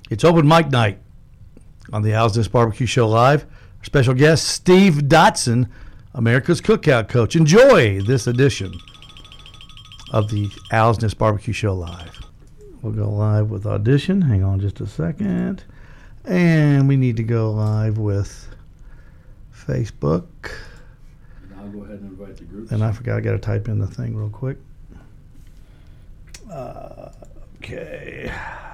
It's open mic night on the Owl's Nest Barbecue Show Live. Our special guest, Steve Dotson, America's Cookout Coach. Enjoy this edition of the Owl's Nest Barbecue Show Live. We'll go live with audition. Hang on just a second. And we need to go live with Facebook. And I'll go ahead and invite the groups. And I forgot, I got to type in the thing real quick. Okay.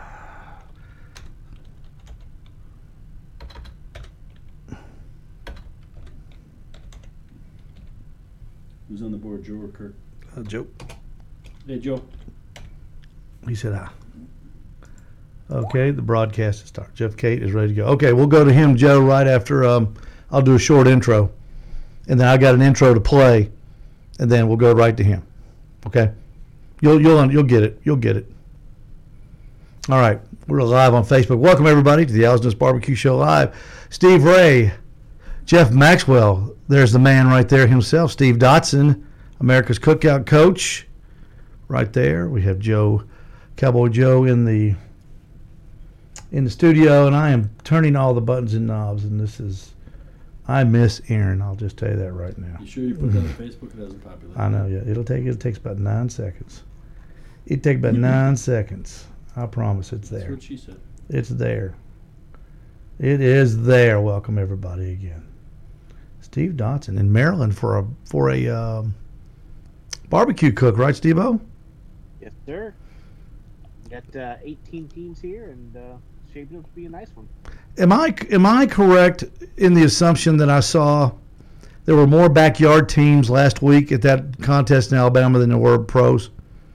Who's on the board, Joe or Kurt? Joe. Hey, Joe. He said, Okay, the broadcast is started. Jeff Kate is ready to go. Okay, we'll go to him, Joe, right after I'll do a short intro. And then I got an intro to play, and then we'll go right to him. Okay? You'll get it. You'll get it. All right, we're live on Facebook. Welcome, everybody, to the Owl's Nest Barbecue Show Live. Steve Ray, Jeff Maxwell, there's the man right there himself, Steve Dotson, America's Cookout Coach. Right there, we have Joe, Cowboy Joe, in the studio, and I am turning all the buttons and knobs, and I miss Aaron. I'll just tell you that right now. You sure you put that on Facebook? It hasn't populated. I know, yeah. It takes about 9 seconds. It takes about 9 seconds. I promise it's there. That's what she said. It's there. It is there. Welcome everybody again. Steve Dotson in Maryland for a barbecue cook, right, Steve-O? Yes, sir. Got 18 teams here, and shaping up to be a nice one. Am I correct in the assumption that I saw there were more backyard teams last week at that contest in Alabama than there were pros?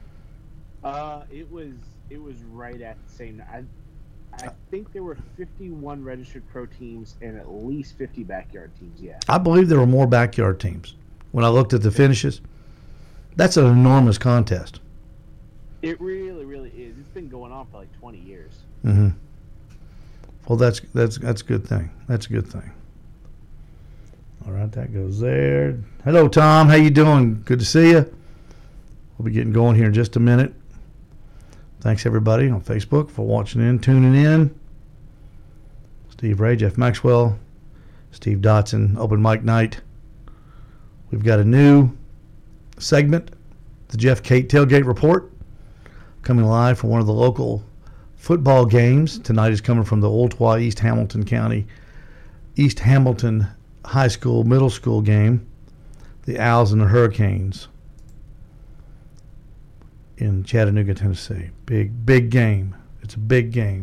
It was right at the same. I think there were 51 registered pro teams and at least 50 backyard teams. Yeah. I believe there were more backyard teams when I looked at the finishes. That's an enormous contest. It really, really is. It's been going on for like 20 years. Mm-hmm. Well, that's a good thing. That's a good thing. All right, that goes there. Hello, Tom. How you doing? Good to see you. We'll be getting going here in just a minute. Thanks, everybody, on Facebook for watching in, tuning in. Steve Ray, Jeff Maxwell, Steve Dotson, Open Mic Night. We've got a new segment, the Jeff Kate Tailgate Report, coming live from one of the local football games. Tonight is coming from the Ooltewah, East Hamilton County, East Hamilton High School, Middle School game, the Owls and the Hurricanes in Chattanooga, Tennessee. Big game. It's a big game.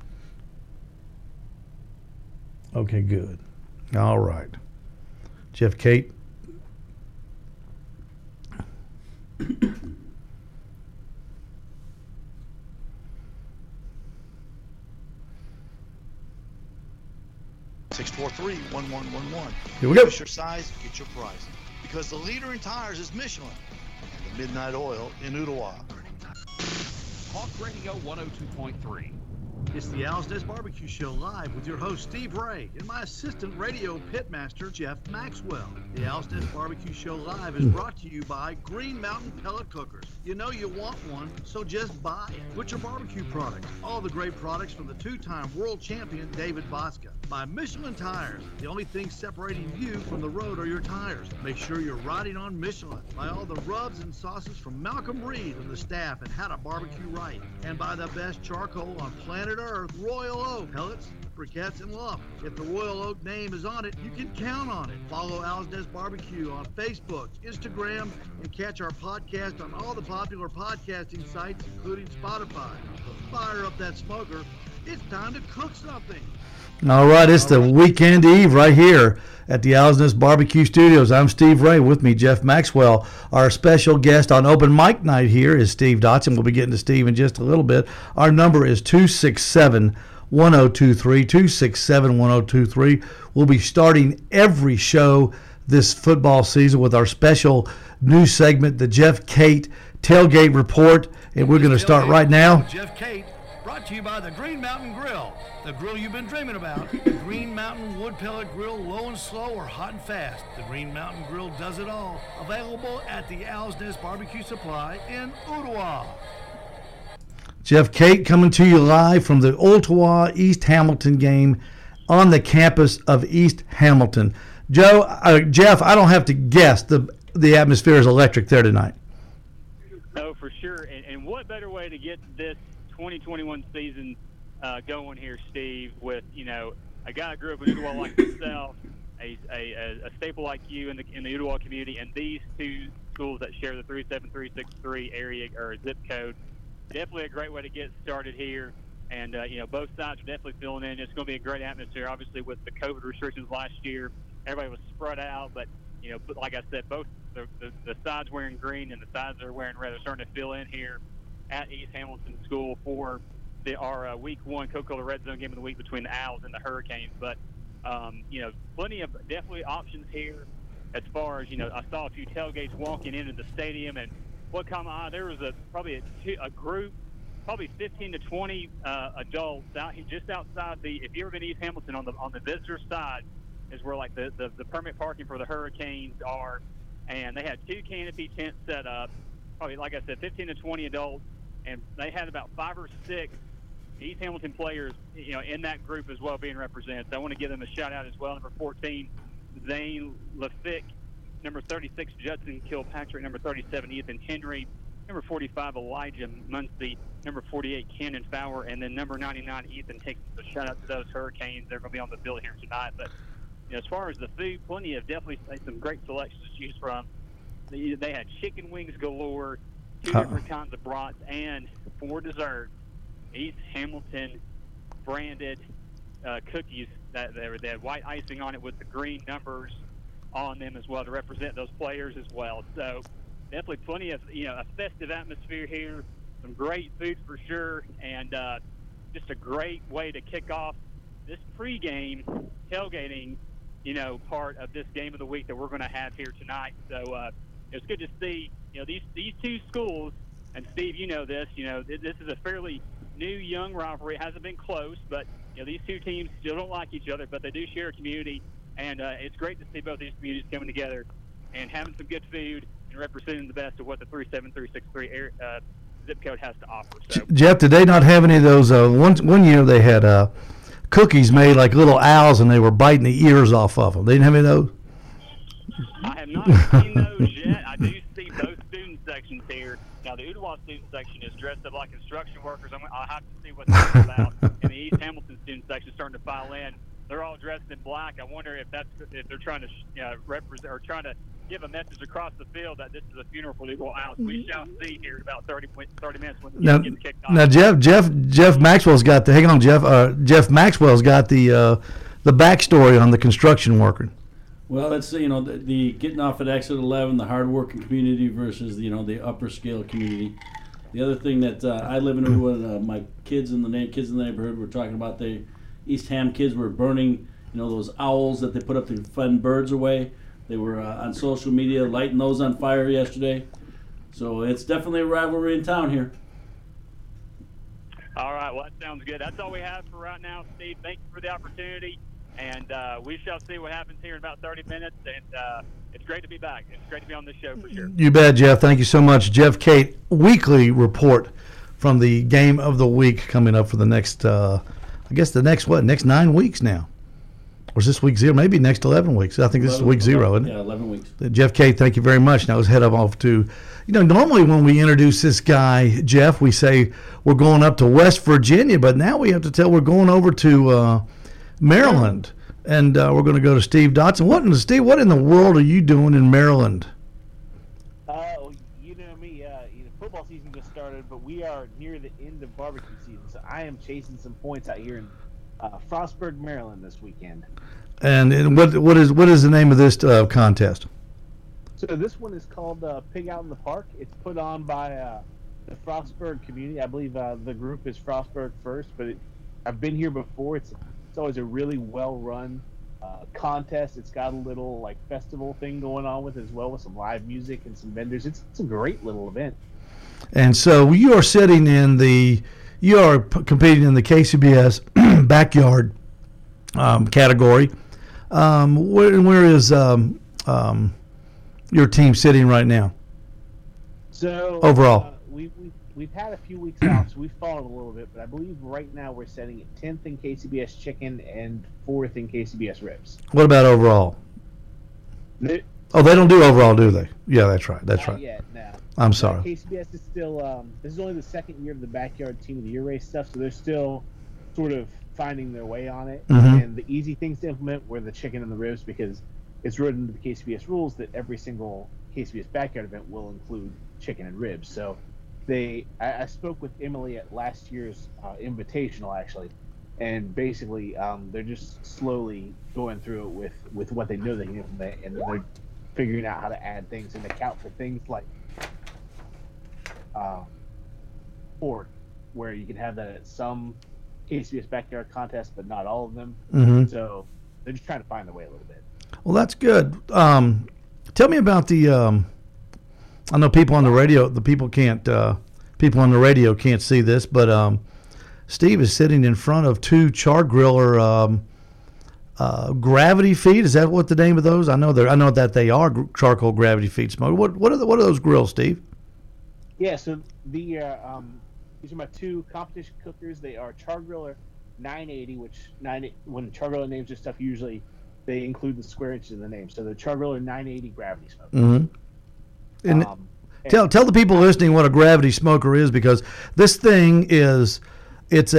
Okay, good. All right. Jeff Kate. (643-1111). Here we go. Get your size, get your price. Because the leader in tires is Michelin. And the Midnight Oil in Ooltewah. Talk Radio 102.3. It's the Owl's Nest Barbecue Show live with your host, Steve Ray, and my assistant radio pitmaster, Jeff Maxwell. The Owl's Nest Barbecue Show live is brought to you by Green Mountain Pellet Cookers. You know you want one, so just buy it. Butcher Barbecue products, all the great products from the two-time world champion, David Bosca. By Michelin Tires, the only thing separating you from the road are your tires. Make sure you're riding on Michelin. By all the rubs and sauces from Malcolm Reed and the staff and How to Barbecue Right. And by the best charcoal on planet Earth, Royal Oak. Pellets, briquettes, and lump. If the Royal Oak name is on it, you can count on it. Follow Owl's Nest Barbecue on Facebook, Instagram, and catch our podcast on all the popular podcasting sites, including Spotify. Fire up that smoker. It's time to cook something. All right, it's the weekend eve right here at the Owl's Nest Barbecue Studios. I'm Steve Ray. With me, Jeff Maxwell. Our special guest on Open Mic Night here is Steve Dotson. We'll be getting to Steve in just a little bit. Our number is 267-1023, 267-1023. We'll be starting every show this football season with our special new segment, the Jeff Kate Tailgate Report, and we're going to start right now. Jeff Kate, brought to you by the Green Mountain Grill. The grill you've been dreaming about. The Green Mountain Wood Pellet Grill, low and slow or hot and fast. The Green Mountain Grill does it all. Available at the Owl's Nest Barbecue Supply in Ooltewah. Jeff Cate coming to you live from the Ottawa East Hamilton game on the campus of East Hamilton. Jeff, I don't have to guess the atmosphere is electric there tonight. No, for sure. And what better way to get this 2021 season going here, Steve, with, a guy that grew up in Ottawa like yourself, a staple like you in the Ottawa community, and these two schools that share the 37363 area or zip code. Definitely a great way to get started here. And, both sides are definitely filling in. It's going to be a great atmosphere, obviously, with the COVID restrictions last year. Everybody was spread out, but, like I said, both the sides wearing green and the sides that are wearing red are starting to fill in here at East Hamilton School for our Week 1 Coca-Cola Red Zone game of the week between the Owls and the Hurricanes. But, plenty of definitely options here as far as, I saw a few tailgates walking into the stadium, and what caught my eye, there was probably a group, probably 15 to 20 adults out here just outside if you ever been to East Hamilton on the visitor side is where like the permit parking for the Hurricanes are, and they had 2 canopy tents set up, probably like I said 15 to 20 adults, and they had about 5 or 6 East Hamilton players in that group as well being represented. So I want to give them a shout out as well. Number 14, Zane Lafitte. Number 36, Judson Kilpatrick. Number 37, Ethan Henry. Number 45, Elijah Muncie. Number 48, Cannon Fowler. And then number 99, Ethan Hickson. So shout out to those Hurricanes. They're going to be on the bill here tonight. But as far as the food, plenty of definitely some great selections to choose from. They had chicken wings galore, 2 different kinds of brats, and for dessert, East Hamilton branded cookies that they had white icing on it with the green numbers on them as well to represent those players as well. So definitely plenty of a festive atmosphere here, some great food for sure, and just a great way to kick off this pregame tailgating part of this game of the week that we're going to have here tonight. So it's good to see these two schools, and Steve, this this is a fairly new young rivalry. It hasn't been close, but these two teams still don't like each other, but they do share a community. And it's great to see both these communities coming together and having some good food and representing the best of what the 37363 zip code has to offer. So, Jeff, did they not have any of those? One year they had cookies made like little owls, and they were biting the ears off of them. They didn't have any of those? I have not seen those yet. I do see both student sections here. Now, the Ottawa student section is dressed up like construction workers. I'll have to see what that's about. And the East Hamilton student section is starting to file in. They're all dressed in black. I wonder if they're trying to represent or trying to give a message across the field that this is a funeral for the Eagle Owls. We shall see here in about 30 minutes when the game gets kicked off. Now, Jeff Maxwell's got the. Hang on, Jeff. Jeff Maxwell's got the backstory on the construction worker. Well, that's the getting off at exit 11, the hardworking community versus the upper scale community. The other thing that I live in Ottawa, my kids in the neighborhood were talking about the East Ham kids were burning, those owls that they put up to fend birds away. They were on social media lighting those on fire yesterday. So it's definitely a rivalry in town here. All right, well, that sounds good. That's all we have for right now, Steve. Thank you for the opportunity. And we shall see what happens here in about 30 minutes. And it's great to be back. It's great to be on this show for sure. You bet, Jeff. Thank you so much. Jeff Cate, weekly report from the game of the week coming up for the next, next 9 weeks now. Or is this week 0? Maybe next 11 weeks. I think this is week 0, isn't it? Yeah, 11 weeks. Jeff Cate, thank you very much. Now let's head off to, normally when we introduce this guy, Jeff, we say we're going up to West Virginia, but now we have to tell we're going over to Maryland, and we're going to go to Steve Dotson. Steve, what in the world are you doing in Maryland? You know me. Football season just started, but we are near the end of barbecue season, so I am chasing some points out here in Frostburg, Maryland this weekend. And what is the name of this contest? So this one is called Pig Out in the Park. It's put on by the Frostburg community. I believe the group is Frostburg First, but I've been here before. It's always a really well-run contest. It's got a little festival thing going on with it as well, with some live music and some vendors. It's a great little event. And so you are competing in the KCBS backyard category. Where is your team sitting right now? So overall, we we've had a few weeks off, so we've fallen a little bit. But I believe right now we're setting at 10th in KCBS chicken and 4th in KCBS ribs. What about overall? They- Oh, they don't do overall, do they? Yeah, that's right. That's Not right. yet, no. I'm sorry. KCBS is still. This is only the second year of the backyard team of the year race stuff, so they're still sort of finding their way on it. Mhm. And the easy things to implement were the chicken and the ribs, because it's written into the KCBS rules that every single KCBS backyard event will include chicken and ribs. So I spoke with Emily at last year's invitational actually, and basically they're just slowly going through it with what they know they can implement, and they're figuring out how to add things and account for things like pork, where you can have that at some KCBS backyard contests, but not all of them. Mhm. So they're just trying to find their way a little bit. Well, that's good. Tell me about the. I know people on the radio. The people can't. People on the radio can't see this, but Steve is sitting in front of two char griller gravity feed. Is that what the name of those? I know that they are charcoal gravity feed smoke. What are those grills, Steve? Yeah, so these are my two competition cookers. They are Char Griller 980, when Char Griller names their stuff, usually they include the square inches in the name. So the Char Griller 980 gravity smoke. Mm-hmm. And tell the people listening what a gravity smoker is, because this thing is it's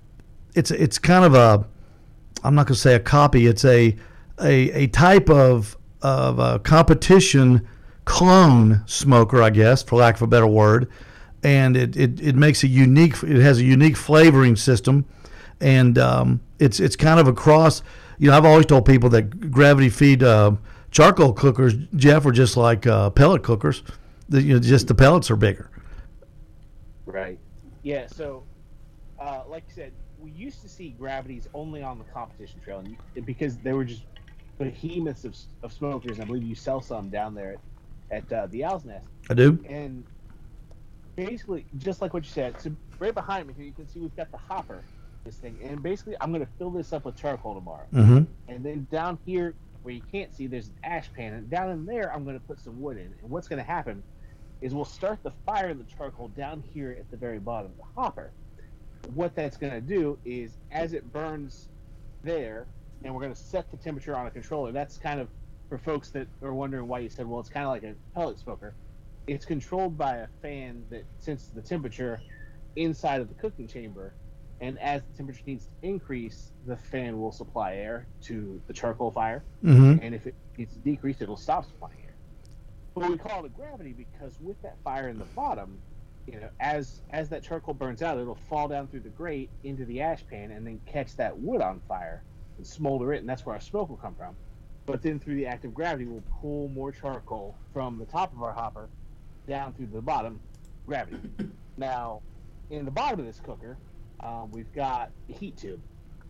kind of a, I'm not going to say a copy. It's a type of a competition clone smoker, I guess, for lack of a better word, and it makes a unique. It has a unique flavoring system, and it's kind of a cross. You know, I've always told people that gravity feed charcoal cookers, Jeff, are just like pellet cookers. Just the pellets are bigger. Right. Yeah. So, like you said, we used to see gravities only on the competition trail, and because they were just behemoths of smokers. I believe you sell some down there at the Owl's Nest. I do. And basically, just like what you said, so right behind me here, you can see we've got the hopper, this thing, and basically I'm going to fill this up with charcoal tomorrow. Mm-hmm. And then down here, where you can't see, there's an ash pan, and down in there, I'm going to put some wood in. And what's going to happen is we'll start the fire in the charcoal down here at the very bottom of the hopper. What that's going to do is, as it burns there, and we're going to set the temperature on a controller. That's kind of, for folks that are wondering why you said, well, it's kind of like a pellet smoker. It's controlled by a fan that senses the temperature inside of the cooking chamber, and as the temperature needs to increase, the fan will supply air to the charcoal fire, Mm-hmm. and if it needs to decrease, it'll stop supplying air. But we call it a gravity because with that fire in the bottom, as that charcoal burns out, it'll fall down through the grate into the ash pan and then catch that wood on fire and smolder it, and that's where our smoke will come from. But then through the act of gravity, we'll pull more charcoal from the top of our hopper down through the bottom, gravity. Now, in the bottom of this cooker, we've got the heat tube.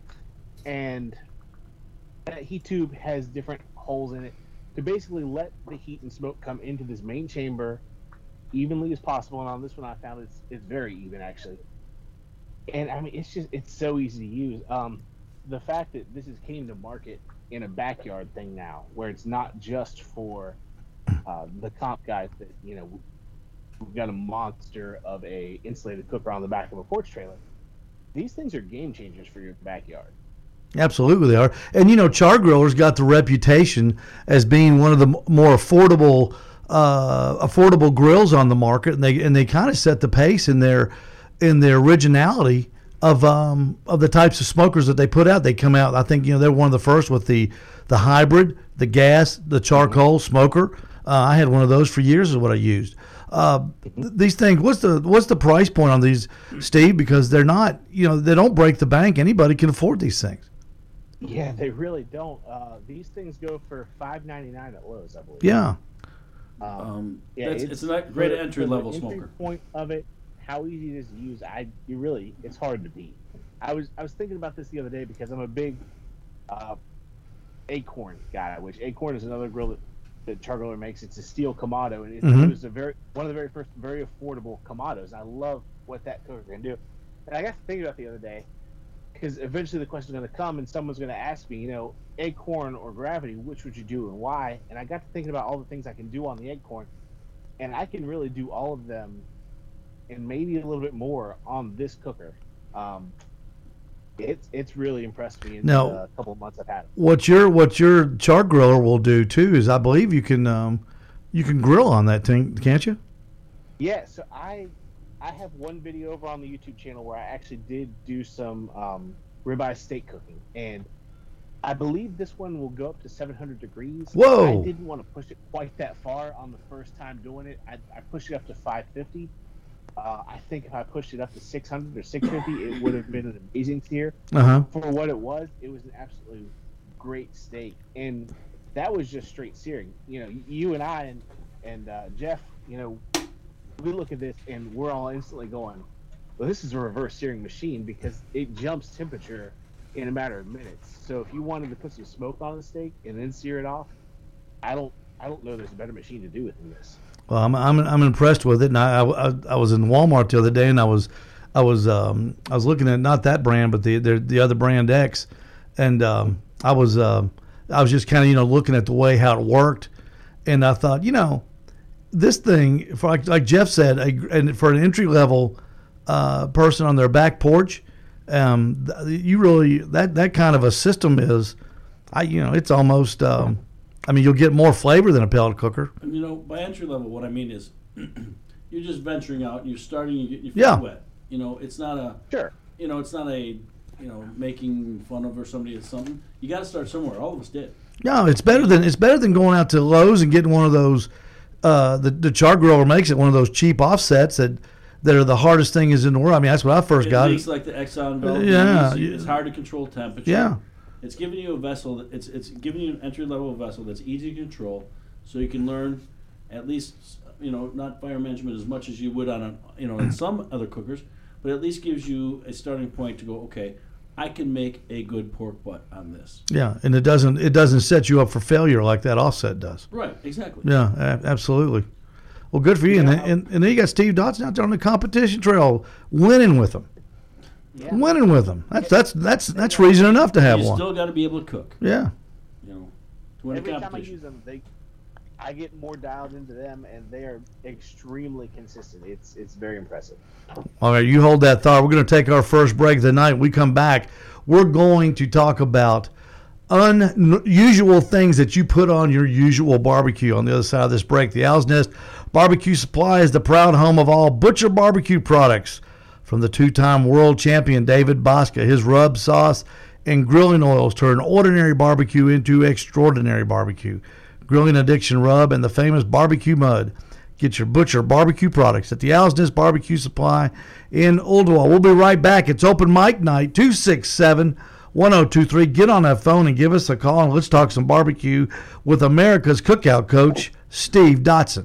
And that heat tube has different holes in it to basically let the heat and smoke come into this main chamber evenly as possible. And on this one, I found it's very even, actually. And, I mean, it's so easy to use. The fact that this came to market in a backyard thing now, where it's not just for the comp guys that, we've got a monster of a insulated cooker on the back of a porch trailer. These things are game changers for your backyard. Absolutely, they are. And char grillers got the reputation as being one of the more affordable grills on the market, and they kind of set the pace in their originality of the types of smokers that they put out. They come out, I think, they're one of the first with the hybrid, the gas, the charcoal smoker. I had one of those for years, is what I used. These things, what's the price point on these, Steve? Because they're not, they don't break the bank. Anybody can afford these things. Yeah, they really don't. These things go for $5.99 at Lowe's, I believe. Yeah. It's a great entry level the smoker. Point of it, how easy it is to use, it's hard to beat. I was thinking about this the other day because I'm a big Acorn guy, which Acorn is another grill that Char Griller makes. It's a steel Kamado, and it was one of the very first very affordable Kamados. I love what that cooker can do. And I got to thinking about it the other day, because eventually the question is going to come and someone's going to ask me, Acorn or Gravity, which would you do and why? And I got to thinking about all the things I can do on the Acorn, and I can really do all of them and maybe a little bit more on this cooker. It's really impressed me in Now, the couple of months I've had it. What your char griller will do too is, I believe you can grill on that thing, can't you? Yeah, so I have one video over on the YouTube channel where I actually did do some ribeye steak cooking, and I believe this one will go up to 700 degrees. Whoa! I didn't want to push it quite that far on the first time doing it. I pushed it up to 550. I think if I pushed it up to 600 or 650, it would have been an amazing sear. Uh-huh. For what it was an absolutely great steak, and that was just straight searing. You know, you and I and Jeff, you know, we look at this and we're all instantly going, well, this is a reverse searing machine because it jumps temperature in a matter of minutes. So if you wanted to put some smoke on the steak and then sear it off, I don't know there's a better machine to do it than this. Well, I'm impressed with it, and I was in Walmart the other day, and I was looking at not that brand, but the other brand X, and I was just kind of looking at the way how it worked, and I thought, this thing, for like Jeff said, and for an entry level person on their back porch, you really that kind of a system is, it's almost. You'll get more flavor than a pellet cooker. By entry level, what I mean is, you're just venturing out. You're starting. You get your feet wet. It's not a. Sure. It's not a. Making fun of or somebody or something. You got to start somewhere. All of us did. No, it's better than going out to Lowe's and getting one of those. The char griller makes it one of those cheap offsets that are the hardest thing is in the world. I mean, that's what I first got. It's like the Exxon Velvet. Yeah. It's hard to control temperature. Yeah. It's giving you a vessel. It's giving you an entry level vessel that's easy to control, so you can learn, at least not fire management as much as you would on in some other cookers, but at least gives you a starting point to go. Okay, I can make a good pork butt on this. Yeah, and it doesn't set you up for failure like that offset does. Right. Exactly. Yeah, absolutely. Well, good for you. Yeah, and then you got Steve Dotson out there on the competition trail, winning with them. Yeah. Winning with them. That's reason enough to have You one. still got to be able to cook. Yeah. To win Every a time I competition. use them, I get more dialed into them, and they are extremely consistent. It's very impressive. All right, you hold that thought. We're going to take our first break of the night. When we come back, we're going to talk about unusual things that you put on your usual barbecue. On the other side of this break, the Owl's Nest Barbecue Supply is the proud home of all Butcher barbecue products. From the two-time world champion David Bosca, his rub, sauce, and grilling oils turn ordinary barbecue into extraordinary barbecue. Grilling Addiction Rub and the famous barbecue mud. Get your Butcher barbecue products at the Owl's Nest Barbecue Supply in Oldwell. We'll be right back. It's open mic night, 267-1023. Get on that phone and give us a call, and let's talk some barbecue with America's cookout coach, Steve Dotson.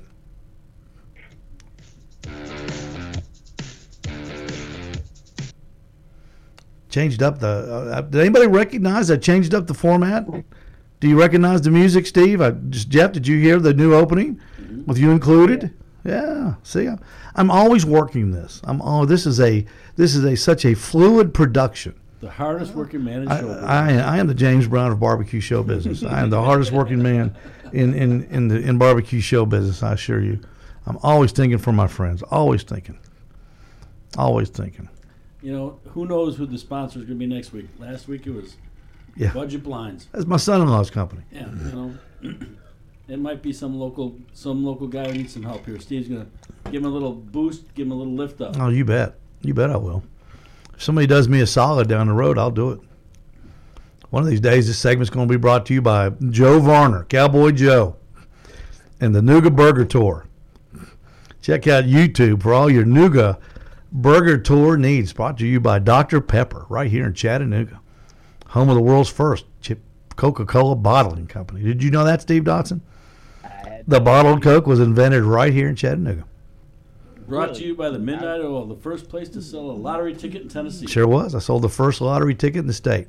Changed up the. Did anybody recognize I changed up the format? Do you recognize the music, Steve? Jeff, did you hear the new opening with you included? Yeah. See, I'm always working this. This is such a fluid production. The hardest working man in show business. I am the James Brown of barbecue show business. I am the hardest working man in barbecue show business. I assure you. I'm always thinking for my friends. Always thinking. Always thinking. Who knows who the sponsor is going to be next week? Last week it was Budget Blinds. That's my son-in-law's company. Yeah, it might be some local guy who needs some help here. Steve's going to give him a little boost, give him a little lift up. Oh, you bet. You bet I will. If somebody does me a solid down the road, I'll do it. One of these days, this segment's going to be brought to you by Joe Varner, Cowboy Joe, and the Nooga Burger Tour. Check out YouTube for all your Nooga Burger Tour needs. Brought to you by Dr. Pepper, right here in Chattanooga, home of the world's first Coca-Cola bottling company. Did you know that, Steve Dotson? The bottled Coke was invented right here in Chattanooga. Brought to you by the Midnight Oil, the first place to sell a lottery ticket in Tennessee. Sure was. I sold the first lottery ticket in the state.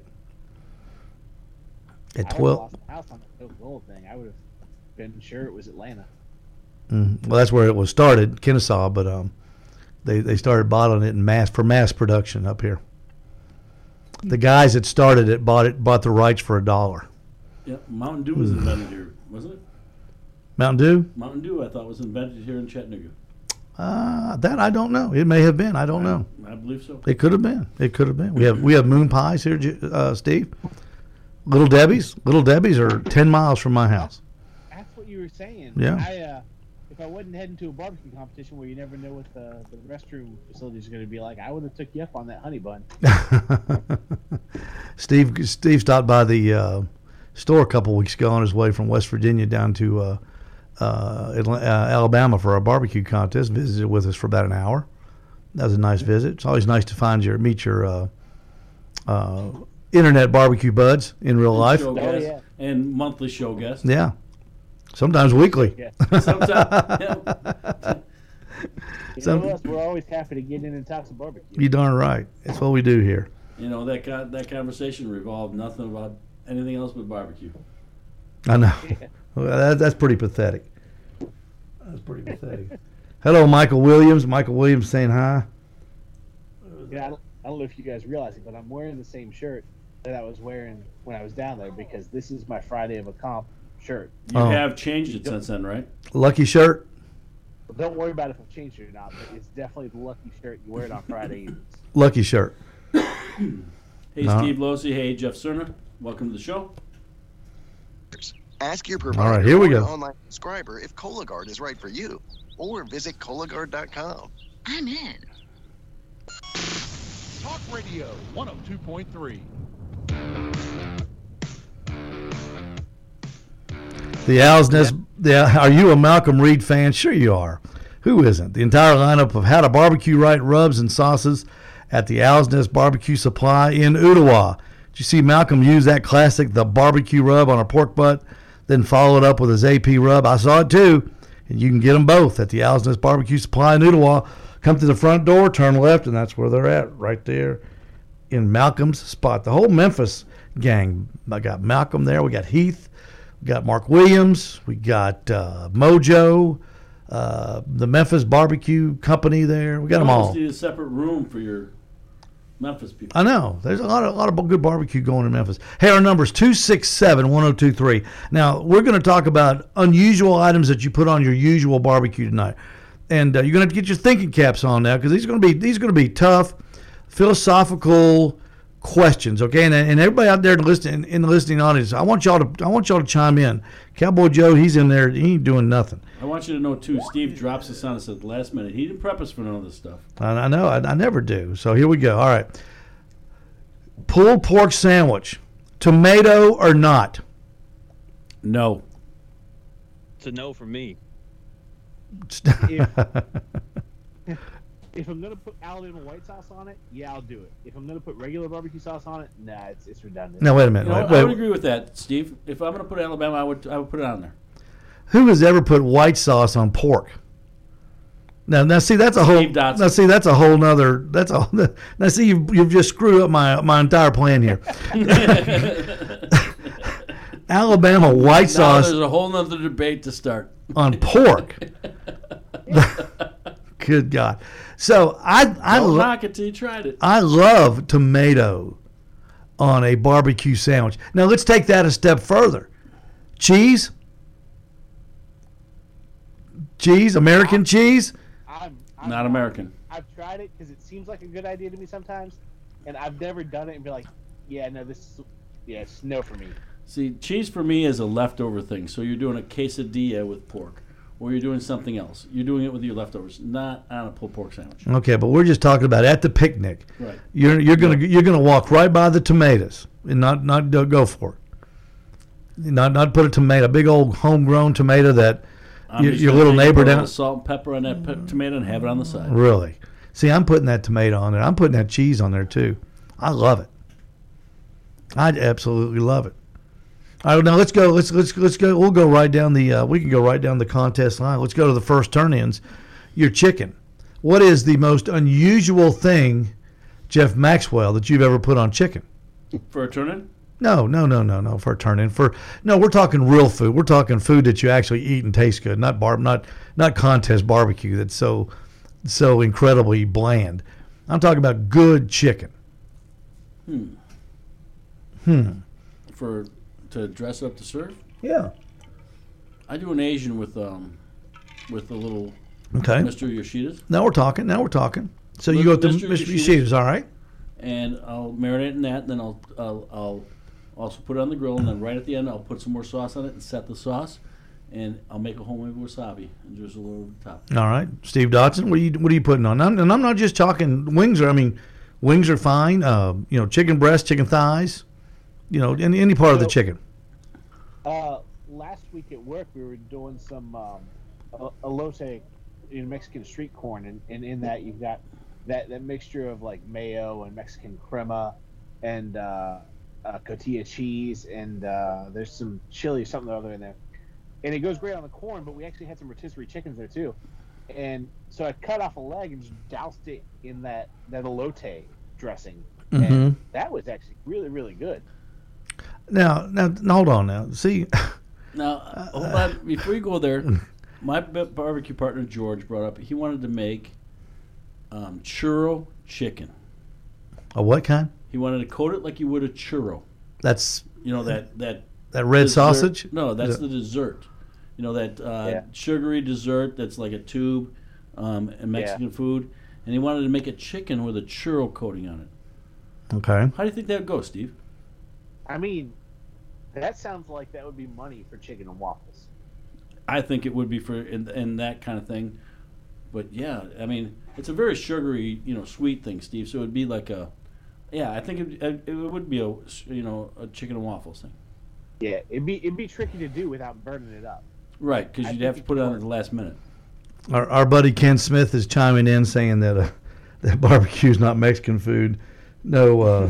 At 12. Lost my house on the Coca-Cola thing. I would have been sure it was Atlanta. Well, that's where it was started, Kennesaw, but they started bottling it in mass production up here. The guys that started it bought the rights for $1. Yeah, Mountain Dew was invented here, wasn't it? Mountain Dew? Mountain Dew, I thought, was invented here in Chattanooga. That I don't know. It may have been. I don't know. I believe so. It could have been. It could have been. We have moon pies here, Steve. Little Debbie's. Little Debbie's are 10 miles from my house. That's what you were saying. Yeah. If I wasn't heading to a barbecue competition where you never know what the restroom facilities are going to be like, I would have took you up on that honey bun. Steve stopped by the store a couple weeks ago on his way from West Virginia down to Alabama for a barbecue contest. Visited with us for about an hour. That was a nice visit. It's always nice to meet your internet barbecue buds in real life. Show guests and monthly show guests. Yeah. Sometimes weekly. Yeah. Sometimes. You know us, we're always happy to get in and talk some barbecue. You darn right. That's what we do here. You know, that conversation revolved nothing about anything else but barbecue. I know. Well, that's pretty pathetic. That's pretty pathetic. Hello, Michael Williams. Michael Williams saying hi. Yeah, I don't know if you guys realize it, but I'm wearing the same shirt that I was wearing when I was down there because this is my Friday of a Comp shirt. You have changed it since then, right? Lucky shirt. Don't worry about if I've changed it or not, but it's definitely the lucky shirt. You wear it on Friday evenings. Lucky shirt. Hey, No. Steve Losey. Hey, Jeff Cerna. Welcome to the show. Ask your provider All right, here we or go. online subscriber if Cologuard is right for you, or visit Cologuard.com. I'm in. Talk Radio 102.3. The Owl's Nest. Are you a Malcolm Reed fan? Sure you are. Who isn't? The entire lineup of how to barbecue right rubs and sauces at the Owl's Nest Barbecue Supply in Ottawa. Did you see Malcolm use that classic, the barbecue rub on a pork butt, then follow it up with his AP rub? I saw it too. And you can get them both at the Owl's Nest Barbecue Supply in Ottawa. Come to the front door, turn left, and that's where they're at, right there in Malcolm's spot. The whole Memphis gang. I got Malcolm there. We got Heath. We got Mark Williams. We got Mojo. The Memphis Barbecue Company there. We got them You all. almost need a separate room for your Memphis people. I know. There's a lot of good barbecue going in Memphis. Hey, our number is 267-1023. Now, we're going to talk about unusual items that you put on your usual barbecue tonight. And you're going to have to get your thinking caps on now because these are going to be tough, philosophical questions, okay? And everybody out there listening in the listening audience, I want y'all to chime in. Cowboy Joe, he's in there. He ain't doing nothing. I want you to know, too, Steve drops us on us at the last minute. He didn't prep us for none of this stuff. I know. I never do. So here we go. All right. Pulled pork sandwich. Tomato or not? No. It's a no for me. If I'm gonna put Alabama white sauce on it, yeah, I'll do it. If I'm gonna put regular barbecue sauce on it, nah, it's redundant. Now, wait a minute. You know, wait. I would agree with that, Steve. If I'm going to put Alabama, I would put it on there. Who has ever put white sauce on pork? Now see that's a whole. Steve Dotson. Now see that's a whole nother. That's a. Now see you've just screwed up my entire plan here. Alabama white Now sauce there's a whole nother debate to start. on pork. Good God! So Don't knock it till you tried it. I love tomato on a barbecue sandwich. Now let's take that a step further. Cheese, American cheese. I'm Not American. I've tried it because it seems like a good idea to me sometimes, and I've never done it and be like, yeah, no, it's no for me. See, cheese for me is a leftover thing. So you're doing a quesadilla with pork, or you're doing something else. You're doing it with your leftovers, not on a pulled pork sandwich. Okay, but we're just talking about at the picnic. Right. You're gonna walk right by the tomatoes and not go for it. Not put a tomato, big old homegrown tomato that I'm just your gonna little take a neighbor little down. salt and pepper on that tomato and have it on the side. Really? See, I'm putting that tomato on there. I'm putting that cheese on there too. I love it. I absolutely love it. All right, now let's go. Let's go. We'll go right down the. We can go right down the contest line. Let's go to the first turn-ins. Your chicken. What is the most unusual thing, Jeff Maxwell, that you've ever put on chicken? For a turn-in? No. For a turn-in. We're talking real food. We're talking food that you actually eat and tastes good. Not contest barbecue that's so incredibly bland. I'm talking about good chicken. To dress up to serve? Yeah. I do an Asian with a little Okay. Mr. Yoshida's. Now we're talking. So you go with the Mr. Mr. Yoshida's. Yoshida's, all right? And I'll marinate in that. Then I'll also put it on the grill, and then right at the end I'll put some more sauce on it and set the sauce, and I'll make a homemade wasabi and drizzle it over the top. All right. Steve Dodson, what are you putting on? And I'm not just talking wings. Wings are fine. Chicken breast, chicken thighs. Any part of the chicken. Last week at work, we were doing some elote, Mexican street corn, and in that you've got that mixture of like mayo and Mexican crema and cotija cheese, and there's some chili or something or other in there, and it goes great on the corn. But we actually had some rotisserie chickens there too, and so I cut off a leg and just doused it in that elote dressing, and that was actually really, really good. Now hold on now. See. Now, hold on. Before you go there, my barbecue partner, George, brought up he wanted to make churro chicken. A what kind? He wanted to coat it like you would a churro. That's... that red dessert. sausage? No, that's the dessert. Sugary dessert that's like a tube and Mexican food. And he wanted to make a chicken with a churro coating on it. Okay. How do you think that would go, Steve? That sounds like that would be money for chicken and waffles. I think it would be for in that kind of thing, but yeah, it's a very sugary, sweet thing, Steve. So it would be like I think it would be a chicken and waffles thing. Yeah, it'd be tricky to do without burning it up. Right, because you'd have to put it on at the last minute. Our buddy Ken Smith is chiming in saying that that barbecue is not Mexican food. No,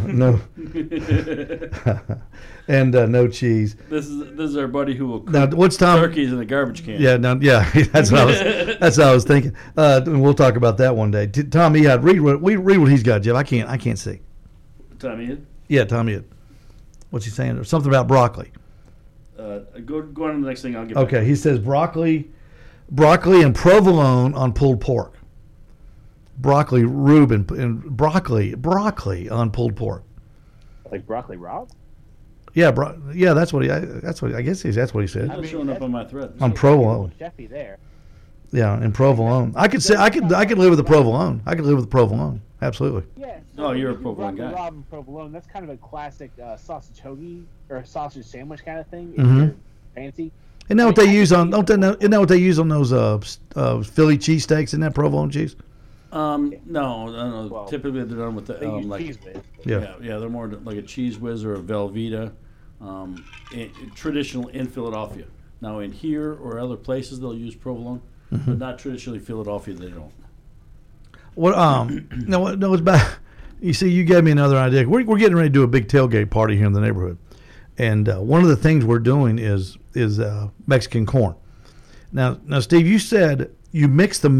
and no cheese. This is our buddy who will cook now, what's Tom? Turkeys in a garbage can. Yeah, that's what I was thinking. And we'll talk about that one day. Tom Ehud, read what he's got, Jeff. I can't see. Tom Ehud? Yeah, Tom Ehud. What's he saying? Something about broccoli. Go on to the next thing. I'll get. Okay, back. he says broccoli and provolone on pulled pork. Broccoli Reuben and broccoli on pulled pork. Like broccoli raw? Yeah, that's what I guess that's what he said. It's showing up on my thread. On provolone. Chefy there. Yeah, and provolone. I could live with the provolone. I could live with the provolone. Absolutely. Yeah. So you're a provolone guy. Broccoli raw and provolone. That's kind of a classic sausage hoagie or a sausage sandwich kind of thing. If Mm-hmm. you're fancy. Isn't that what they use on? Isn't that what they use on those Philly cheesesteaks? Isn't that provolone cheese? No. Well, typically they're done with the cheese whiz. Yeah. They're more like a cheese whiz or a Velveeta, traditional in Philadelphia. Now in here or other places they'll use provolone, but not traditionally Philadelphia. They don't. What? No, it's back. You see, you gave me another idea. We're getting ready to do a big tailgate party here in the neighborhood, and one of the things we're doing is Mexican corn. Now, Steve, you said you mix the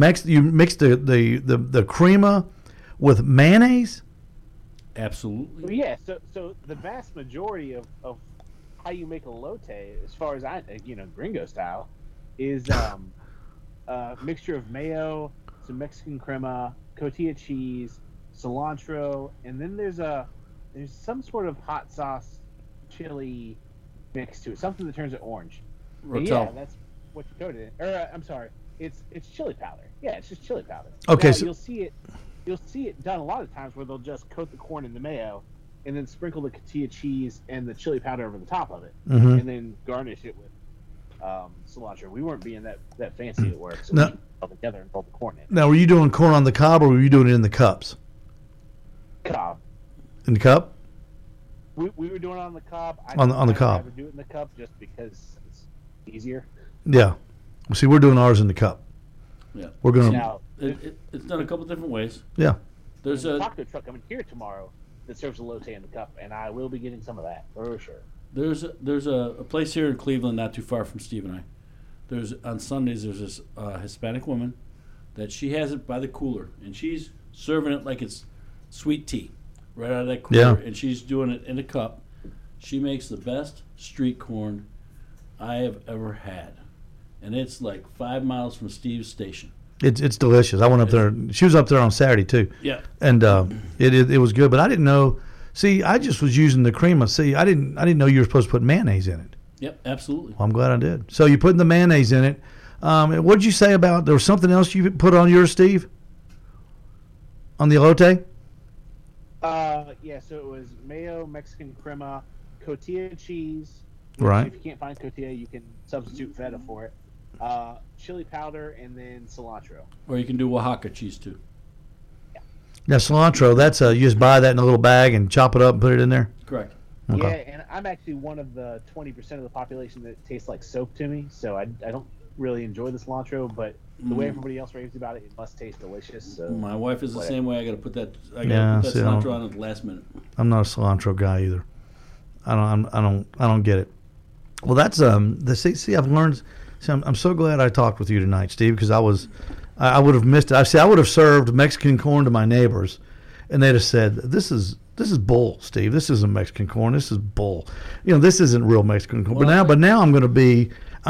crema with mayonnaise. Absolutely. Well, yeah. So the vast majority of how you make elote, as far as gringo style, is a mixture of mayo, some Mexican crema, cotija cheese, cilantro, and then there's some sort of hot sauce, chili mix to it, something that turns it orange. And yeah, that's what you coat it in. Or I'm sorry, it's chili powder. Yeah, it's just chili powder. Okay, now, so you'll see it done a lot of times where they'll just coat the corn in the mayo and then sprinkle the cotija cheese and the chili powder over the top of it, and then garnish it with cilantro. We weren't being that fancy at work, so we all together and rolled the corn in. Now, were you doing corn on the cob or were you doing it in the cups? Cob. In the cup? We were doing it on the cob. On the cob. I'd rather do it in the cup just because it's easier. Yeah. Well, see, we're doing ours in the cup. Yeah. We're gonna. Now, it's done a couple different ways. Yeah. There's a taco truck coming here tomorrow that serves elote in the cup, and I will be getting some of that for sure. There's a place here in Cleveland, not too far from Steve and I. On Sundays there's this Hispanic woman that she has it by the cooler, and she's serving it like it's sweet tea right out of that cooler, and she's doing it in a cup. She makes the best street corn I have ever had, and it's like 5 miles from Steve's station. It's delicious. I went up there. She was up there on Saturday too. Yeah. And it was good, but I didn't know. See, I just was using the crema. See, I didn't know you were supposed to put mayonnaise in it. Yep, absolutely. Well, I'm glad I did. So you put the mayonnaise in it. What did you say about, there was something else you put on yours, Steve? On the elote? Yeah, so it was mayo, Mexican crema, cotija cheese. Right. If you can't find cotija, you can substitute feta for it. Chili powder, and then cilantro. Or you can do Oaxaca cheese too. Now, cilantro, that's you just buy that in a little bag and chop it up and put it in there? Correct. Okay. Yeah, and I'm actually one of the 20% of the population that tastes like soap to me, so I don't really enjoy the cilantro, but the way everybody else raves about it, it must taste delicious. So My wife is the same way. I got to put that. I got Yeah, to put that see, I don't- cilantro on at the last minute. I'm not a cilantro guy either. I don't get it. Well, that's see I've learned. See, I'm so glad I talked with you tonight, Steve, because I would have missed it. I would have served Mexican corn to my neighbors, and they'd have said, "This is bull, Steve. This isn't Mexican corn. This is bull. This isn't real Mexican corn." Well, but now I'm going to be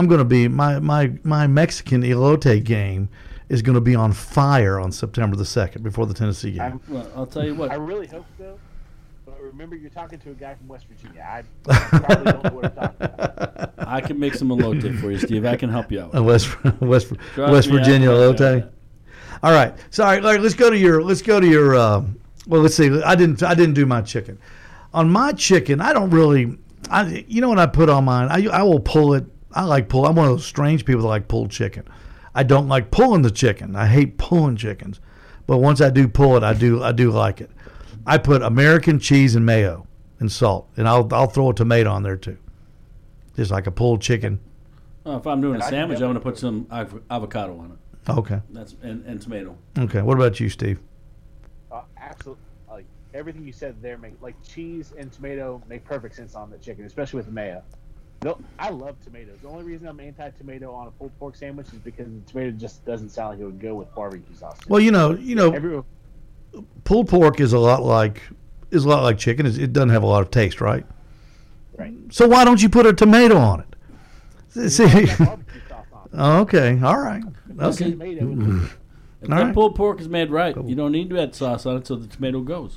my Mexican elote game is going to be on fire on September the 2nd before the Tennessee game. Well, I'll tell you what. I really hope so. But remember, you're talking to a guy from West Virginia. I probably don't know what I'm talking about. I can make some elote for you, Steve. I can help you out. West Trust Virginia me, I can help you elote. out. All right. Sorry, Larry, let's go to your well, let's see. I didn't do my chicken. On my chicken, I don't really you know what I put on mine? I will pull it. I like pull. I'm one of those strange people that like pulled chicken. I don't like pulling the chicken. I hate pulling chickens. But once I do pull it, I do like it. I put American cheese and mayo and salt, and I'll throw a tomato on there too. Just like a pulled chicken. Well, if I'm doing a sandwich, I'm going to put some avocado on it. Okay. That's and tomato. Okay. What about you, Steve? Absolutely. Like everything you said there, like cheese and tomato make perfect sense on the chicken, especially with mayo. No, I love tomatoes. The only reason I'm anti-tomato on a pulled pork sandwich is because the tomato just doesn't sound like it would go with barbecue sauce. Well, Everyone, pulled pork is a lot like chicken. It doesn't have a lot of taste, right? right. So why don't you put a tomato on it? See. Barbecue sauce on it. Oh, okay. All right. Okay. Tomato. If All that right. pulled pork is made right, you don't need to add sauce on it, so the tomato goes.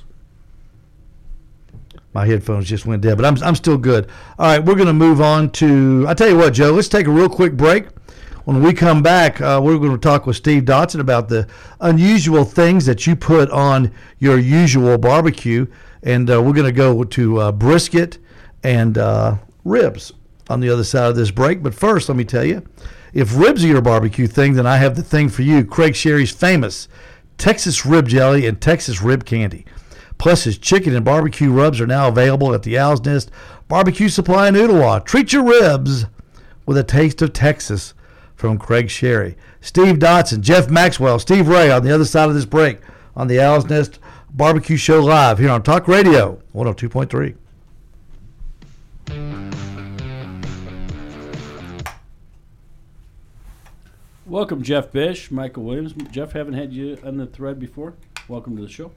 My headphones just went dead, but I'm still good. All right, we're going to move on to. I tell you what, Joe. Let's take a real quick break. When we come back, we're going to talk with Steve Dotson about the unusual things that you put on your usual barbecue, and we're going to go to brisket and ribs on the other side of this break. But first, let me tell you, if ribs are your barbecue thing, then I have the thing for you. Craig Sherry's famous Texas rib jelly and Texas rib candy. Plus, his chicken and barbecue rubs are now available at the Owl's Nest Barbecue Supply in Ooltewah. Treat your ribs with a taste of Texas from Craig Sherry. Steve Dotson, Jeff Maxwell, Steve Ray on the other side of this break on the Owl's Nest Barbecue Show live here on Talk Radio 102.3. Welcome, Jeff Bish, Michael Williams. Jeff, haven't had you on the thread before. Welcome to the show.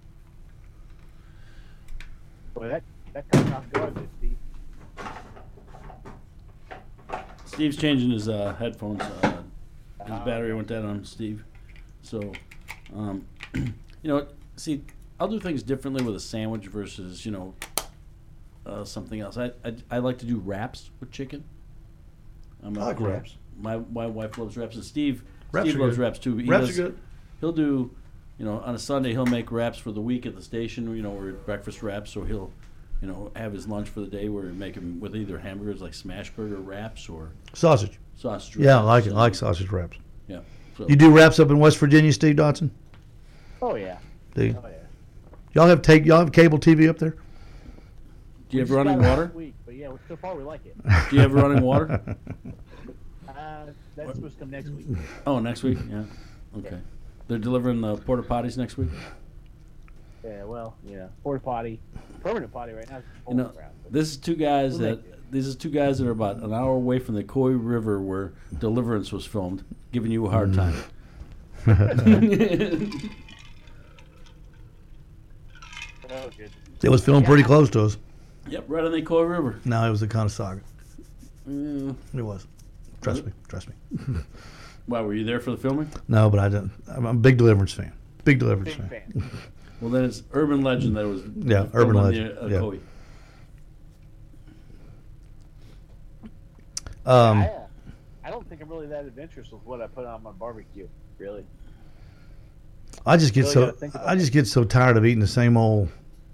Boy, that comes off good, Steve. Steve's changing his headphones. His battery went down on Steve. So, see, I'll do things differently with a sandwich versus, something else. I like to do wraps with chicken. I like wraps. My wife loves wraps, and Steve Wraps are loves good. wraps too. Wraps are good. He'll do, on a Sunday he'll make wraps for the week at the station. Or breakfast wraps. So he'll, have his lunch for the day where he make them with either hamburgers like smash burger wraps or Sausage. sausage. Yeah, I wraps. like it. I like sausage wraps. Yeah. So, You do wraps up in West Virginia, Steve Dotson? Oh yeah. Do you? Oh yeah. Y'all have cable TV up there? do you have We just running got it water? last week, but yeah, so far we like it. Do you have running water? That's supposed to come next week. Oh, next week. Yeah. Okay. They're delivering the porta potties next week. Yeah, well, porta potty, permanent potty right now. This is two guys We'll that these are two guys that are about an hour away from the Coy River where Deliverance was filmed, giving you a hard time. Oh, good. It was filmed pretty close to us. Yep, right on the Coy River. No, it was a Conestoga. Mm. It was. Trust me. Why, were you there for the filming? No, but I didn't. I'm a big Deliverance fan. Big Deliverance Big fan. fan. Well, then it's urban legend that it was. Yeah, filmed urban on legend. The, Yeah. Coy. I don't don't think I'm really that adventurous with what I put on my barbecue. Really. I just get Really so gotta think about I just get so tired of eating the same old,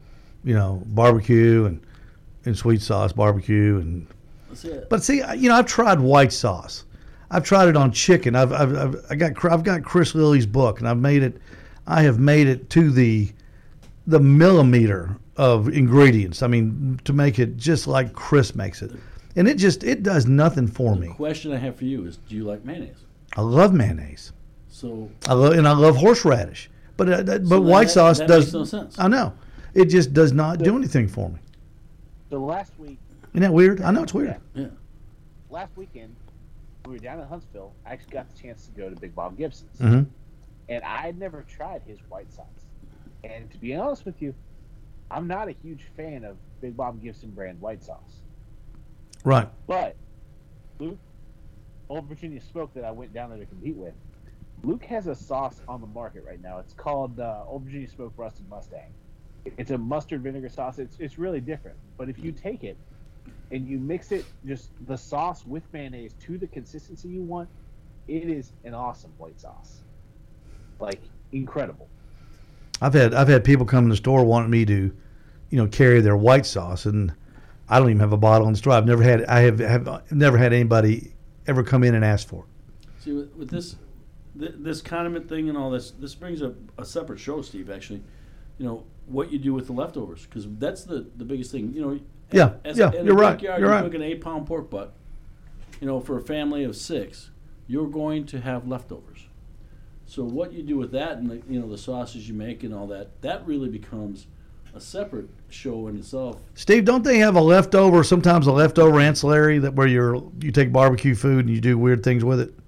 barbecue and sweet sauce barbecue and. That's it. But see, I've tried white sauce. I've tried it on chicken. I've got Chris Lilly's book, and I have made it to the millimeter of ingredients. I mean, to make it just like Chris makes it, and it does nothing for me. The question I have for you is, do you like mayonnaise? I love mayonnaise. So I love horseradish, but white sauce that does makes no sense. I know it just does not do anything for me. So last week, Isn't that weird? I know it's weird. Yeah. last weekend, we were down in Huntsville. I actually got the chance to go to Big Bob Gibson's, Mm-hmm. and I had never tried his white sauce. And to be honest with you, I'm not a huge fan of Big Bob Gibson brand white sauce. Right. But Luke, Old Virginia Smoke that I went down there to compete with, Luke has a sauce on the market right now. It's called Old Virginia Smoke Rusted Mustang. It's a mustard vinegar sauce. It's really different. But if you take it and you mix it, just the sauce with mayonnaise to the consistency you want, it is an awesome white sauce. Like, incredible. I've had people come in the store wanting me to, carry their white sauce, and I don't even have a bottle in the store. I have never had anybody ever come in and ask for it. See, with this condiment thing and all this brings up a separate show, Steve. Actually, what you do with the leftovers, because that's the biggest thing. In You're a right. backyard, You're right. cook an 8-pound pork butt. For a family of 6, you're going to have leftovers. So what you do with that, and the sauces you make and all that really becomes a separate show in itself. Steve, don't they have sometimes a leftover ancillary where you take barbecue food and you do weird things with it?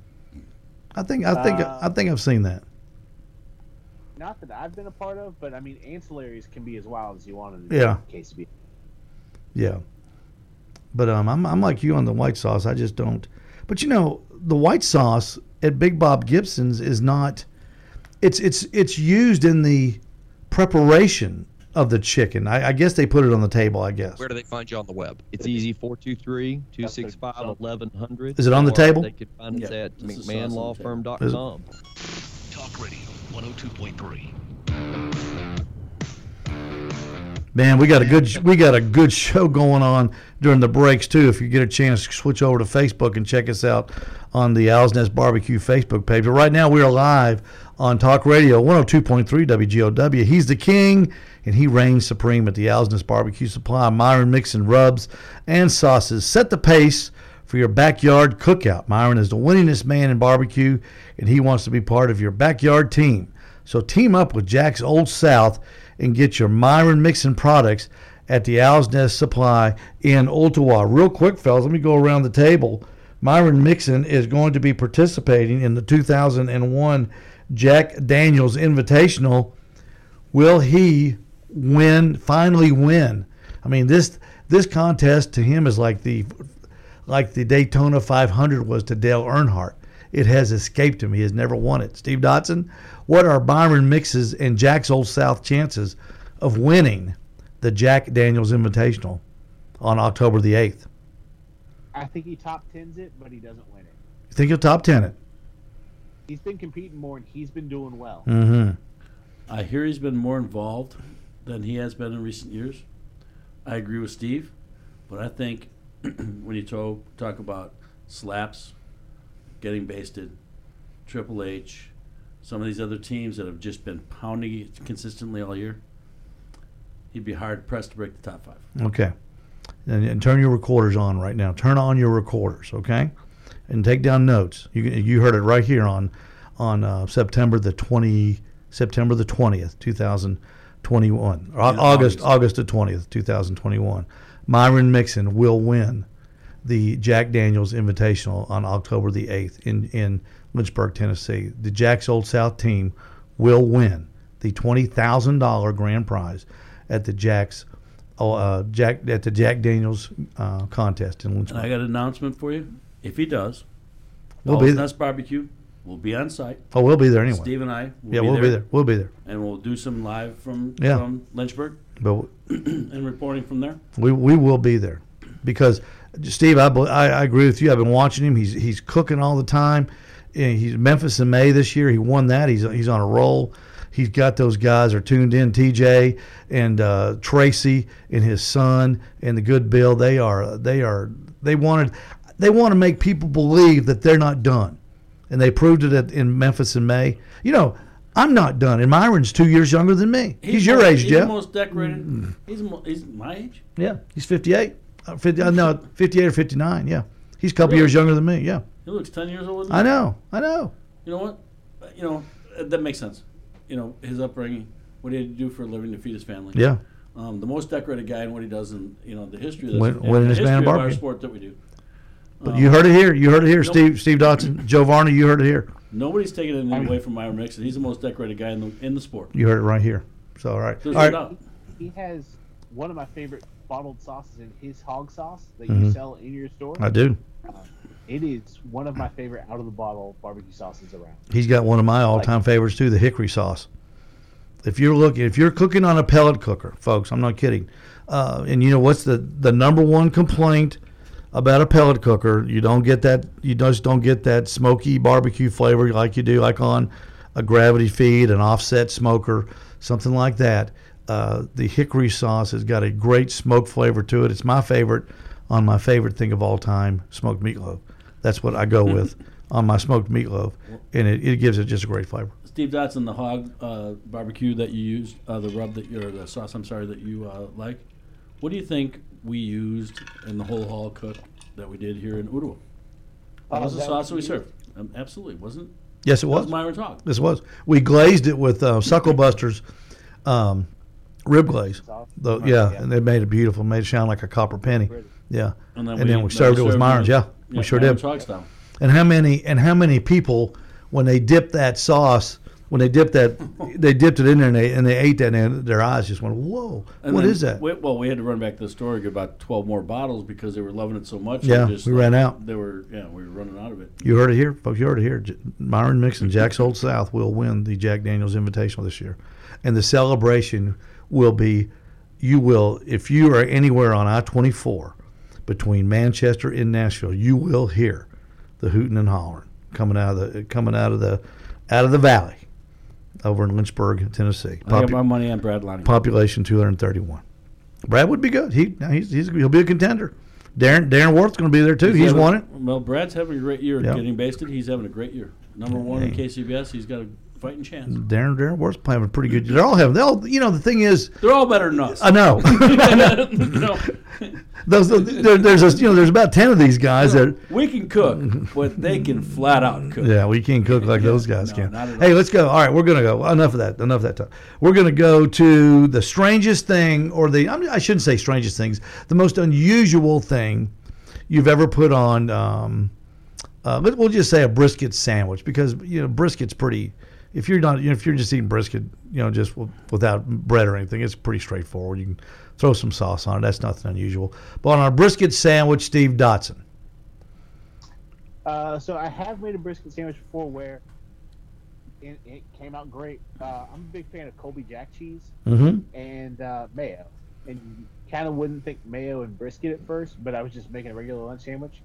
I think I've seen that. Not that I've been a part of, but I mean, ancillaries can be as wild as you want to. Yeah. Quesadilla. Yeah. But I'm like you on the white sauce. I just don't. But the white sauce at Big Bob Gibson's is not. It's used in the preparation of the chicken. I guess they put it on the table. I guess. Where do they find you on the web? It's easy. 423-265-1100. Is it on the table? They could find us at this is sauce on the table. McMahonLawFirm.com. Talk Radio 102.3. Man, we got a good show going on during the breaks too. If you get a chance, switch over to Facebook and check us out on the Owl's Nest Barbecue Facebook page. But right now we are live on Talk Radio 102.3 WGOW. He's the king, and he reigns supreme at the Owl's Nest Barbecue Supply. Myron mixing rubs and sauces. Set the pace for your backyard cookout. Myron is the winningest man in barbecue, and he wants to be part of your backyard team. So team up with Jack's Old South and get your Myron mixing products at the Owl's Nest Supply in Ottawa. Real quick, fellas, let me go around the table. Myron Mixon is going to be participating in the 2001 Jack Daniels Invitational. Will he finally win? I mean, this contest to him is like the Daytona 500 was to Dale Earnhardt. It has escaped him. He has never won it. Steve Dotson, what are Myron Mix's and Jack's Old South chances of winning the Jack Daniels Invitational on October the 8th? I think he top 10s it, but he doesn't win it. You think he'll top 10 it? He's been competing more, and he's been doing well. Mm-hmm. I hear he's been more involved than he has been in recent years. I agree with Steve, but I think when you talk about slaps, getting basted, Triple H, some of these other teams that have just been pounding it consistently all year, he'd be hard-pressed to break the top 5. Okay. And turn your recorders on right now. Turn on your recorders, okay? And take down notes. You heard it right here on September the 20th, 2021. Or August the 20th, 2021. Myron Mixon will win the Jack Daniels Invitational on October the 8th in Lynchburg, Tennessee. The Jack's Old South team will win the $20,000 grand prize at the Jack Daniels contest in Lynchburg. And I got an announcement for you. If he does, We'll be there. Nest Barbecue will be on site. Oh, we'll be there anyway. Steve and I will we'll be there. We'll be there. And we'll do some live from Lynchburg But and reporting from there. we will be there because Steve, I agree with you. I've been watching him. He's cooking all the time. And he's Memphis in May this year. He won that. He's on a roll. He's got those guys are tuned in. TJ and Tracy and his son and the good Bill. They want to make people believe that they're not done, and they proved it in Memphis in May. You know, I'm not done, and Myron's 2 years younger than me. He's your age, Jeff. Jeff. He's the most decorated. He's my age. Yeah, he's 58. 58 or 59. Yeah, he's a couple years younger than me. Yeah, he looks 10 years older than me. I know. You know what? You know that makes sense. You know his upbringing, what he had to do for a living to feed his family. Yeah. The most decorated guy and what he does in the history of this, winning his man of our barbecue sport that we do. But you heard it here. Steve Dotson, Joe Varney. You heard it here. Nobody's taking anything away from Myron Mixon. He's the most decorated guy in the sport. You heard it right here. So all right. There's all no right. doubt. He has one of my favorite bottled sauces in his hog sauce that you sell in your store. I do. It is one of my favorite out of the bottle barbecue sauces around. He's got one of my all-time favorites too, the hickory sauce. If you're cooking on a pellet cooker, folks, I'm not kidding. And you know what's the number one complaint about a pellet cooker? You just don't get that smoky barbecue flavor like you do like on a gravity feed, an offset smoker, something like that. The hickory sauce has got a great smoke flavor to it. It's my favorite on my favorite thing of all time, smoked meatloaf. That's what I go with on my smoked meatloaf, and it gives it just a great flavor. Steve Dotson, the hog barbecue that you used, the sauce, I'm sorry, that you like. What do you think we used in the whole hog cook that we did here in Ottawa? That was the sauce that we served. Absolutely, wasn't it? Yes, it was. That was Myron's hog. This was. We glazed it with Sucklebuster's rib glaze. And they made it beautiful. Made it shine like a copper penny. Yeah. And then we served it with Myron's. Yeah, we sure did. Hog style. And how many people, when they dipped that sauce, they dipped it in there and they ate that, and their eyes just went, whoa, what is that? We had to run back to the store and get about 12 more bottles because they were loving it so much. Yeah, we ran out. We were running out of it. You heard it here, folks. You heard it here. Myron Mixon, Jack's Old South, will win the Jack Daniels Invitational this year. And the celebration will be, if you are anywhere on I-24 between Manchester and Nashville, you will hear the hooting and hollering coming out of the valley over in Lynchburg, Tennessee. I got my money on Brad Lonnie. Population 231. Brad would be good. He'll be a contender. Darren Worth's going to be there too. He's won it. Well, Brad's having a great year getting basted. He's having a great year. Number one in KCBS. He's got a fighting chance. Darren Worth's having a pretty good year. The thing is, they're all better than us. I know. There's about 10 of these guys that we can cook, but they can flat out cook. Yeah, we can't cook like those guys can. Hey, let's go. All right, we're gonna go. Enough of that talk. We're gonna go to the strangest thing, I shouldn't say strangest things. The most unusual thing you've ever put on. We'll just say a brisket sandwich, because brisket's pretty. If you're just eating brisket, just without bread or anything, it's pretty straightforward. You can throw some sauce on it. That's nothing unusual. But on our brisket sandwich, Steve Dotson. So I have made a brisket sandwich before where it came out great. I'm a big fan of Colby Jack cheese and mayo. And you kind of wouldn't think mayo and brisket at first, but I was just making a regular lunch sandwich.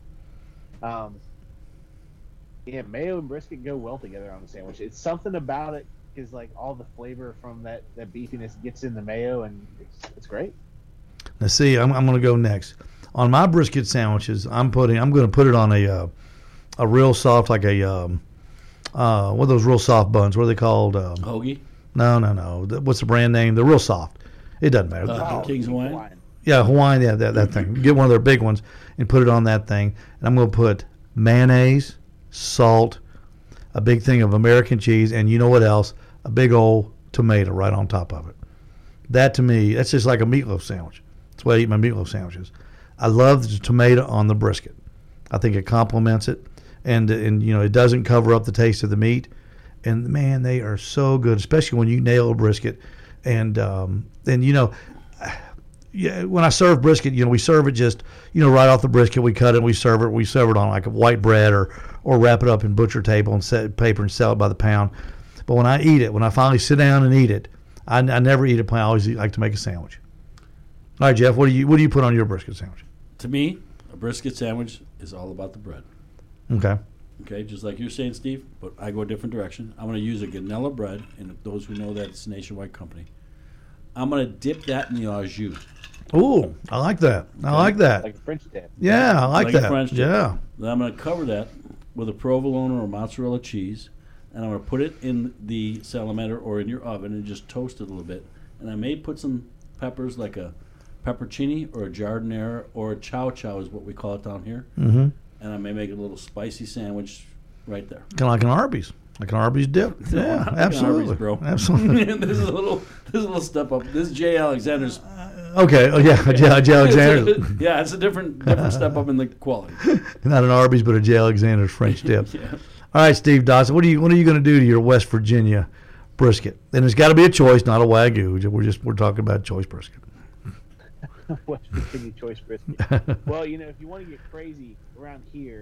Mayo and brisket go well together on the sandwich. It's something about it is like all the flavor from that beefiness gets in the mayo, and it's great. Now see, I'm going to go next. On my brisket sandwiches, I'm going to put it on a real soft, like a what are those real soft buns? What are they called? Hoagie? No. What's the brand name? They're real soft. It doesn't matter. King's Hawaiian? Yeah, Hawaiian. Yeah, that thing. Get one of their big ones and put it on that thing. And I'm going to put mayonnaise, salt, a big thing of American cheese, and you know what else? A big old tomato right on top of it. That, to me, that's just like a meatloaf sandwich. That's why I eat my meatloaf sandwiches. I love the tomato on the brisket. I think it complements it, and it doesn't cover up the taste of the meat. And man, they are so good, especially when you nail a brisket. And when I serve brisket, we serve it just, right off the brisket. We cut it, we serve it. We serve it on like a white bread or wrap it up in butcher table and set paper and sell it by the pound. But when I eat it, when I finally sit down and eat it, I never eat it plain. I always like to make a sandwich. All right, Jeff, what do you put on your brisket sandwich? To me, A brisket sandwich is all about the bread. Okay. Okay, just like you're saying, Steve, but I go a different direction. I'm going to use a Ganella bread, and those who know that it's a nationwide company. I'm going to dip that in the au jus. Ooh, I like that. I like that. Like a French dip. Yeah, I like a that. French dip. Yeah. Then I'm going to cover that with a provolone or mozzarella cheese, and I'm going to put it in the salamander or in your oven and just toast it a little bit. And I may put some peppers, like a peppercini or a giardiniera or a chow chow is what we call it down here. Mm-hmm. And I may make a little spicy sandwich right there. Kind of like an Arby's. Like an Arby's dip. No, Yeah, not like absolutely. Arby's, bro. Absolutely. this is a little step up. This is Jay Alexander's. Okay. Oh, yeah. Jay Alexander. Yeah, it's a different step up in the quality. Not an Arby's, but a Jay Alexander's French dip. Yeah. All right, Steve Dotson. What are you going to do to your West Virginia brisket? And it's got to be a choice, not a Wagyu. We're talking about choice brisket. West Virginia choice brisket. Well, if you want to get crazy around here,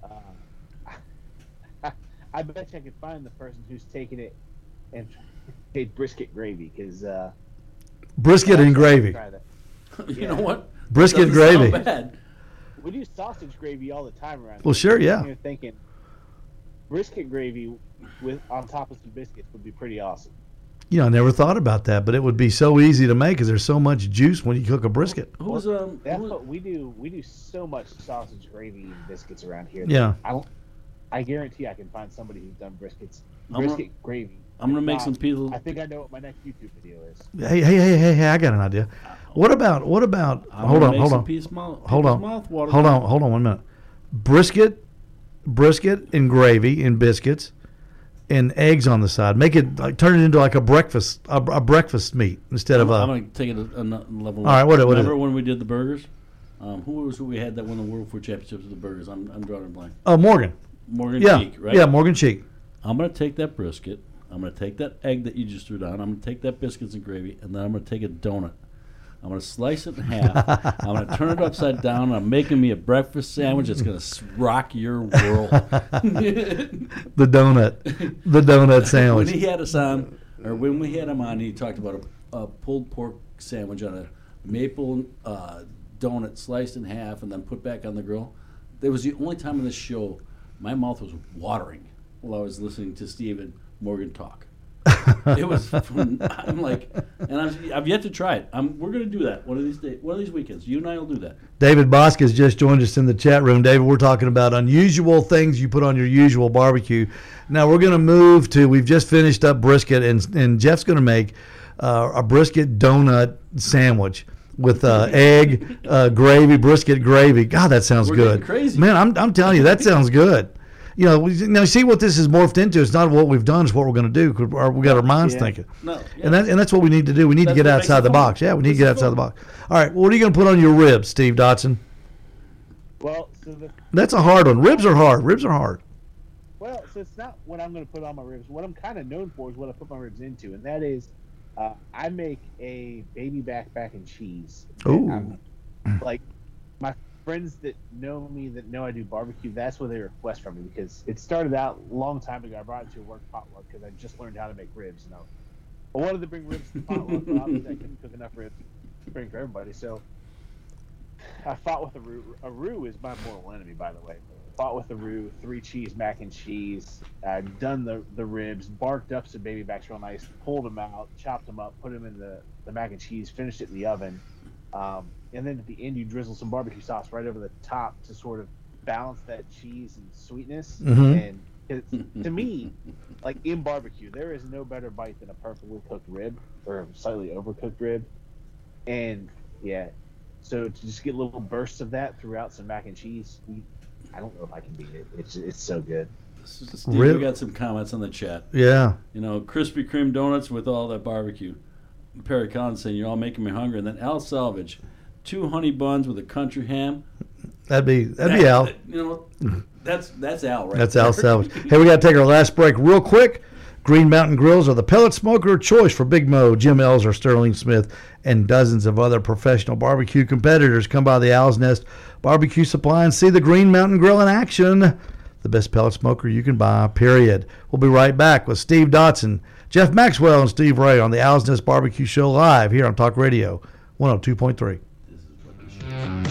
I bet you I could find the person who's taking it and made brisket gravy because brisket and gravy. You know what? Brisket and Doesn't gravy. sound bad. We do sausage gravy all the time around Well, here. sure, yeah. You're thinking brisket gravy with on top of some biscuits would be pretty awesome. I never thought about that, but it would be so easy to make because there's so much juice when you cook a brisket. That's what we do. We do so much sausage gravy and biscuits around here. Yeah. I guarantee I can find somebody who's done brisket gravy. I'm gonna make some people. I think I know what my next YouTube video is. Hey! I got an idea. What about? Hold on. 1 minute. Brisket and gravy and biscuits and eggs on the side. Make it turn it into like a breakfast meat instead of a. I'm gonna take it a level. All right. What Remember is it? when we did the burgers? Who we had that won the World Food Championships with the burgers? I'm drawing a blank. Oh, Morgan. Cheek, right? Yeah, Morgan Cheek. I'm going to take that brisket. I'm going to take that egg that you just threw down. I'm going to take that biscuits and gravy, and then I'm going to take a donut. I'm going to slice it in half. I'm going to turn it upside down. And I'm making me a breakfast sandwich that's going to rock your world. The donut sandwich. When he had us on, or when we had him on, he talked about a pulled pork sandwich on a maple donut sliced in half and then put back on the grill. It was the only time in this show my mouth was watering while I was listening to Steve and Morgan talk. It was fun. I'm like, and I've yet to try it. We're going to do that one of these days, one of these weekends. You and I will do that. David Bosk has just joined us in the chat room. David, we're talking about unusual things you put on your usual barbecue. Now we're going to move to. We've just finished up brisket, and Jeff's going to make a brisket donut sandwich with egg, gravy, brisket gravy. God, that sounds good. Crazy. Man, I'm telling you, that sounds good. Now see what this has morphed into. It's not what we've done; it's what we're going to do. We got our minds thinking, and that's what we need to do. We need to get outside the box. Yeah, we need to get outside the box. All right, what are you going to put on your ribs, Steve Dotson? Well, that's a hard one. Ribs are hard. Well, so it's not what I'm going to put on my ribs. What I'm kind of known for is what I put my ribs into, and that is, I make a baby back and cheese. Ooh. Like my friends that know me, that know I do barbecue, that's what they request from me, because it started out a long time ago. I brought it to a work potluck because I just learned how to make ribs. I wanted to bring ribs to the potluck, but obviously I couldn't cook enough ribs to bring for everybody. So I fought with a roux. A roux is my mortal enemy, by the way. Fought with the roux, 3-cheese mac and cheese. I've done the ribs, barked up some baby backs real nice, pulled them out, chopped them up, put them in the mac and cheese, finished it in the oven. And then at the end, you drizzle some barbecue sauce right over the top to sort of balance that cheese and sweetness. Mm-hmm. And to me, like in barbecue, there is no better bite than a perfectly cooked rib or a slightly overcooked rib. And yeah, so to just get little bursts of that throughout some mac and cheese, I don't know if I can beat it. It's so good. Steve, we got some comments on the chat. Yeah. Krispy Kreme donuts with all that barbecue. Perry Collins saying, you're all making me hungry. And then Al Salvage, 2 honey buns with a country ham. That'd be Al. That's Al, right? That's Al Salvage. Hey, we got to take our last break real quick. Green Mountain Grills are the pellet smoker of choice for Big Mo, Jim Elser, Sterling Smith, and dozens of other professional barbecue competitors. Come by the Owl's Nest Barbecue Supply and see the Green Mountain Grill in action. The best pellet smoker you can buy, period. We'll be right back with Steve Dotson, Jeff Maxwell, and Steve Ray on the Owl's Nest Barbecue Show live here on Talk Radio 102.3.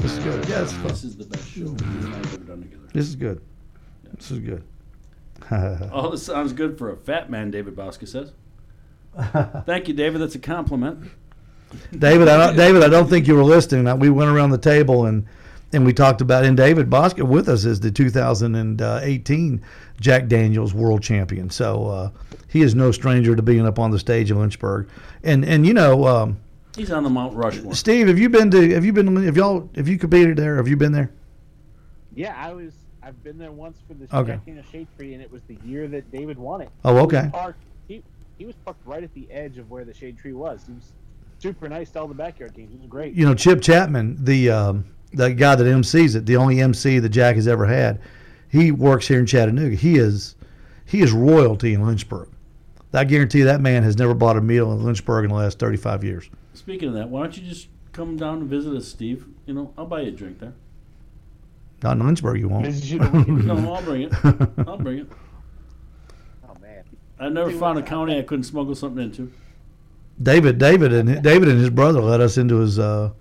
This is good. Yeah, it's fun. This is the best show you and I have ever done together. This is good. This is good. Oh, this sounds good for a fat man, David Bosca says. Thank you, David. That's a compliment. David, I don't think you were listening. We went around the table and we talked about, and David Bosca with us is the 2018 Jack Daniels World Champion. So he is no stranger to being up on the stage of Lynchburg. And you know, he's on the Mount Rushmore. Steve, have you competed there? Have you been there? Yeah, I've been there once for the Okay. Jack Daniels Shade Tree, and it was the year that David won it. Oh, okay. He was parked right at the edge of where the Shade Tree was. He was super nice to all the backyard teams. He was great. You know, Chip Chapman, the guy that MCs it, the only MC that Jack has ever had, he works here in Chattanooga. He is royalty in Lynchburg. I guarantee you that man has never bought a meal in Lynchburg in the last 35 years. Speaking of that, why don't you just come down and visit us, Steve? You know, I'll buy you a drink there. Not in Lynchburg, you won't. No, I'll bring it. I'll bring it. Oh man, I never found a county I couldn't smuggle something into. David and his brother let us into his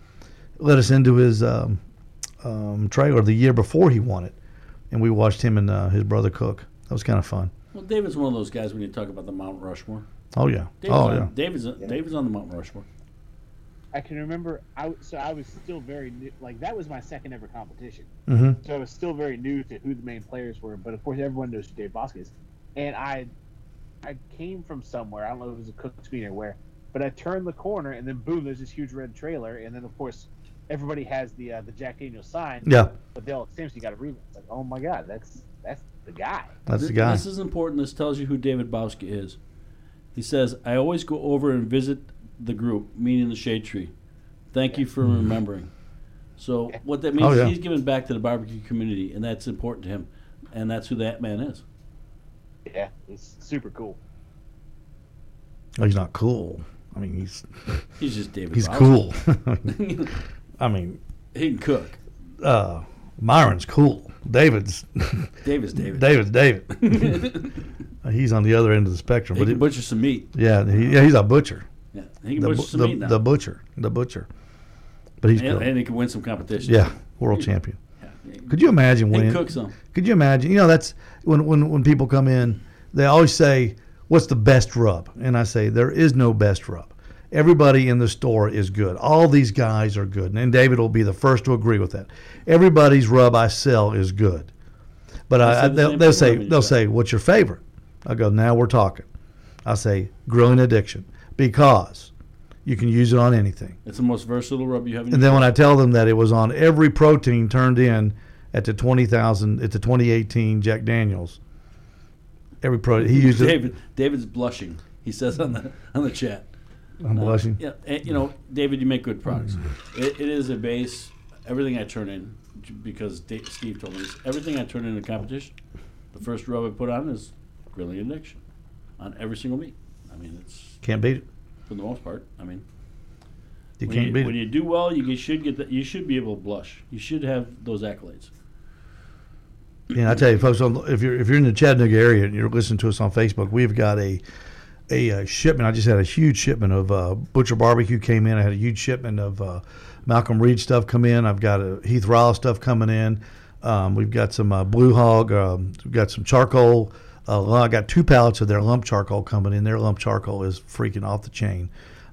trailer the year before he won it, and we watched him and his brother cook. That was kind of fun. Well, David's one of those guys when you talk about the Mount Rushmore. Oh yeah. David's on the Mount Rushmore. I can remember. I was still very new. Like that was my second ever competition. Mm-hmm. So I was still very new to who the main players were. But of course, everyone knows who Dave Bosca is. And I came from somewhere. I don't know if it was a Cook's Meet or where. But I turned the corner, and then boom, there's this huge red trailer. And then of course, everybody has the Jack Daniels sign. Yeah. But they all at the same, so you got to read it. It's like, oh my God, that's the guy. That's the guy. This is important. This tells you who David Bosca is. He says, I always go over and visit the group, meaning the Shade Tree. Thank you for remembering. So what that means is he's giving back to the barbecue community, and that's important to him. And that's who that man is. Yeah, he's super cool. Oh, he's not cool. I mean, he's just David He's Bosca. Cool. I mean, he can cook. Myron's cool. David's David. David's David. He's on the other end of the spectrum. He can butcher some meat. Yeah, he's a butcher. Yeah, he can butcher some meat now. The butcher. But he's cool. And he can win some competitions. Yeah, world champion. Yeah. Could you imagine winning? He cooks some. Could you imagine? You know, that's when people come in, they always say, "What's the best rub?" And I say, there is no best rub. Everybody in the store is good. All these guys are good, and David will be the first to agree with that. Everybody's rub I sell is good, but they'll say, "What's your favorite?" I go, "Now we're talking." I say, "Grilling Addiction," because you can use it on anything. It's the most versatile rub you have. And then when I tell them that it was on every protein turned in at the 2018 Jack Daniels, every protein he used it. David's blushing. He says on the chat. I'm blushing. Yeah, and, you know, David, you make good products. It is a base. Everything I turn in, because Steve told me this, everything I turn in a competition, the first rub I put on is Grilling Addiction on every single meat. I mean, it's can't beat it for the most part. I mean, you can't beat it. When you do well, you should get that. You should be able to blush. You should have those accolades. Yeah, I tell you, folks, if you're in the Chattanooga area and you're listening to us on Facebook, we've got a shipment. I just had a huge shipment of Butcher Barbecue came in. I had a huge shipment of Malcolm Reed stuff come in. I've got a Heath Rowell stuff coming in. We've got some Blue Hog. We've got some charcoal. I got 2 pallets of their lump charcoal coming in. Their lump charcoal is freaking off the chain.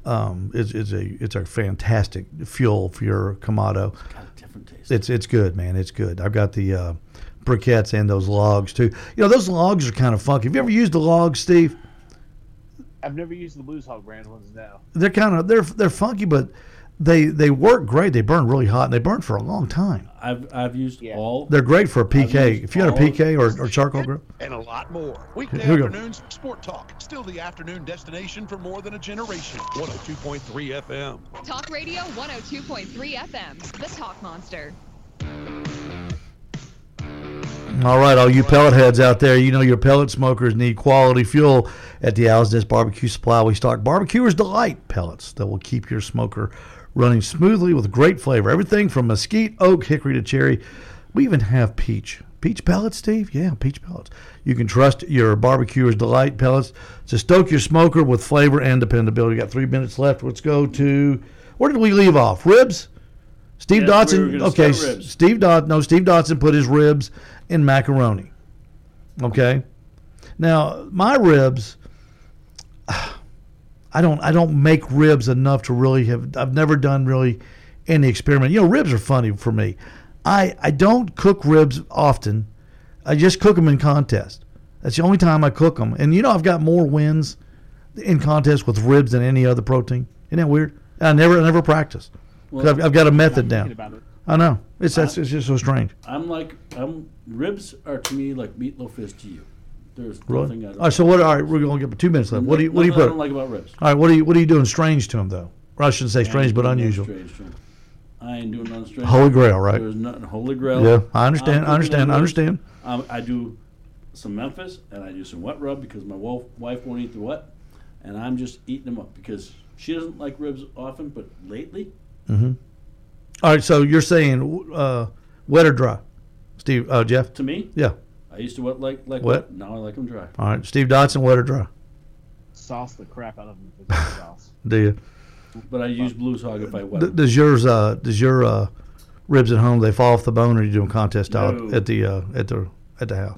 It's a fantastic fuel for your Kamado. It's got a different taste. It's good, man. It's good. I've got the briquettes and those logs too. You know, those logs are kind of funky. Have you ever used the logs, Steve? I've never used the Blues Hog brand ones now. They're funky, but they work great. They burn really hot, and they burn for a long time. I've used all. They're great for a PK. If you had a PK or charcoal grill. And a lot more. Weekday Here we go. afternoons, Sport Talk. Still the afternoon destination for more than a generation. 102.3 FM. Talk Radio 102.3 FM. The Talk Monster. All right, all you pellet heads out there, you know your pellet smokers need quality fuel at the Owl's Nest Barbecue Supply. We stock Barbecuer's Delight pellets that will keep your smoker running smoothly with great flavor. Everything from mesquite, oak, hickory to cherry. We even have peach. Peach pellets, Steve? Yeah, peach pellets. You can trust your Barbecuer's Delight pellets to stoke your smoker with flavor and dependability. We got 3 minutes left. Let's go to, where did we leave off? Ribs? Steve Yes, we were Dotson. gonna Okay, start ribs. Steve Dotson put his ribs in macaroni. Okay, now my ribs. I don't make ribs enough to really have. I've never done really any experiment. You know, ribs are funny for me. I don't cook ribs often. I just cook them in contest. That's the only time I cook them. And you know, I've got more wins in contest with ribs than any other protein. Isn't that weird? I never practice. 'Cause I've got a method down. I know. It's just so strange. Ribs are to me like meatloaf is to you. There's Really? nothing I don't. All right, so what? All right, we're going to get 2 minutes left. What do you Nothing put? I don't like about ribs. All right, what are you doing strange to them though? Or I shouldn't say strange, but unusual. I ain't doing nothing strange. Holy Grail, right? There's nothing Holy Grail. Yeah, I understand. I'm cooking I understand. I do some Memphis and I do some wet rub because my wife won't eat the wet, and I'm just eating them up because she doesn't like ribs often, but lately. Mm-hmm. All right, so you're saying wet or dry, Steve? Jeff? To me? Yeah. I used to like Wet. Now I like them dry. All right, Steve Dotson, wet or dry? Sauce the crap out of them with the sauce. Do you? But I use Blues Hog if I wet them. Does your ribs at home they fall off the bone, or are you doing contest style No. at the house?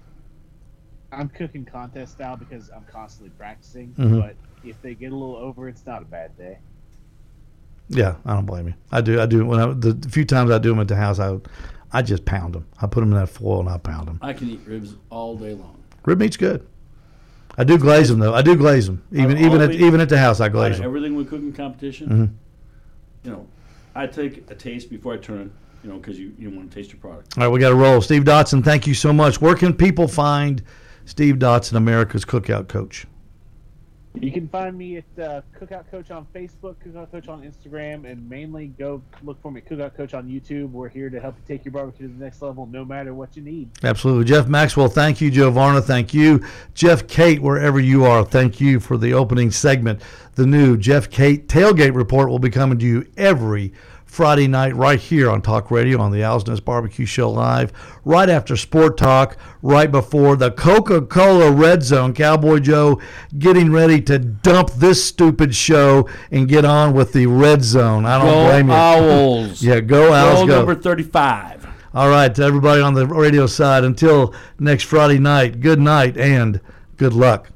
I'm cooking contest style because I'm constantly practicing. Mhm. But if they get a little over, it's not a bad day. Yeah, I don't blame you. I do. When the few times I do them at the house, I just pound them. I put them in that foil and I pound them. I can eat ribs all day long. Rib meat's good. I do glaze them though. I do glaze them. Even at the house, I glaze them. Everything we cook in competition, Mhm. you know, I take a taste before I turn. You know, because you want to taste your product. All right, we got to roll. Steve Dotson, thank you so much. Where can people find Steve Dotson, America's Cookout Coach? You can find me at Cookout Coach on Facebook, Cookout Coach on Instagram, and mainly go look for me at Cookout Coach on YouTube. We're here to help you take your barbecue to the next level, no matter what you need. Absolutely. Jeff Maxwell, thank you. Joe Varna, thank you. Jeff Kate, wherever you are, thank you for the opening segment. The new Jeff Kate Tailgate Report will be coming to you every Friday night right here on Talk Radio on the Owl's Nest Barbecue Show Live, right after Sport Talk, right before the Coca-Cola Red Zone. Cowboy Joe getting ready to dump this stupid show and get on with the Red Zone. I don't blame you. Owls. Yeah, go Owls, Goal go. number 35. All right, to everybody on the radio side, until next Friday night, good night and good luck.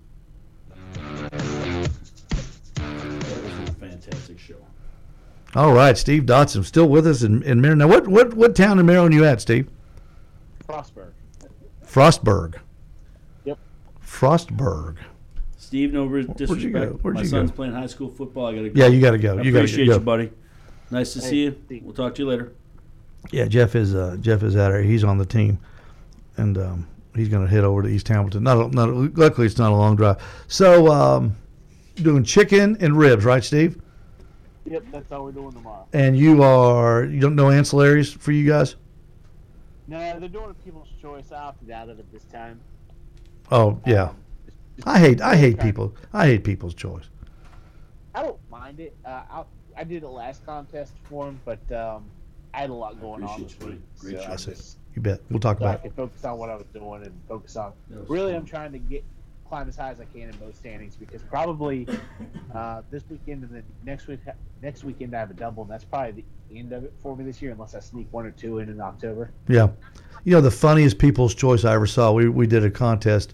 Fantastic show. All right, Steve Dotson still with us in Maryland. Now, what town in Maryland you at, Steve? Frostburg. Frostburg. Yep. Frostburg. Steve, no disrespect. you go? Where'd My you son's go? playing high school football. I got to go. Yeah, you got to go. I You got to appreciate go. you, buddy. Nice to see you. We'll talk to you later. Yeah, Jeff is out there. He's on the team, and he's going to head over to East Hamilton. Luckily, it's not a long drive. So, doing chicken and ribs, right, Steve? Yep, that's all we're doing tomorrow. And you don't know ancillaries for you guys? No, they're doing a people's choice. I opted out of it this time. Oh yeah, I hate people. I hate people's choice. I don't mind it. I did it last contest for him, but I had a lot going on this week. Great so job. I just You bet. We'll talk so I about it. could focus on what I was doing and focus on. That was Really, fun. I'm trying to climb as high as I can in both standings because probably this weekend and then next weekend I have a double, and that's probably the end of it for me this year, unless I sneak one or two in October. Yeah. You know, the funniest people's choice I ever saw, we did a contest.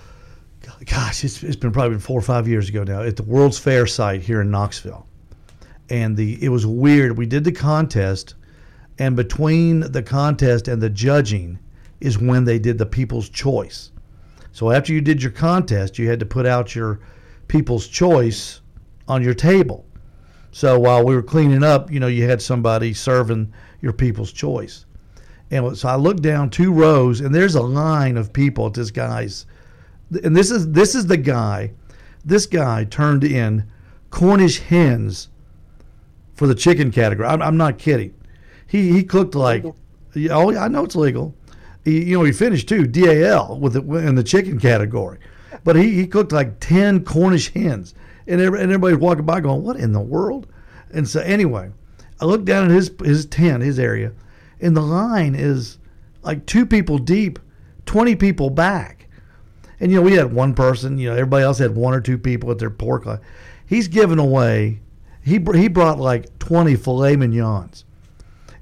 Gosh, it's been probably 4 or 5 years ago now at the World's Fair site here in Knoxville. And it was weird. We did the contest, and between the contest and the judging is when they did the people's choice. So after you did your contest, you had to put out your people's choice on your table. So while we were cleaning up, you had somebody serving your people's choice. And so I looked down 2 rows, and there's a line of people at this guy's. And this is the guy. This guy turned in Cornish hens for the chicken category. I'm not kidding. He cooked like, oh, I know it's legal. He finished too DAL in the chicken category, but he cooked like 10 Cornish hens, and everybody's walking by going, "What in the world?" And so anyway, I looked down at his tent, his area, and the line is like 2 people deep, 20 people back, and we had one person, everybody else had 1 or 2 people at their pork line. He's giving away. He brought like 20 filet mignons.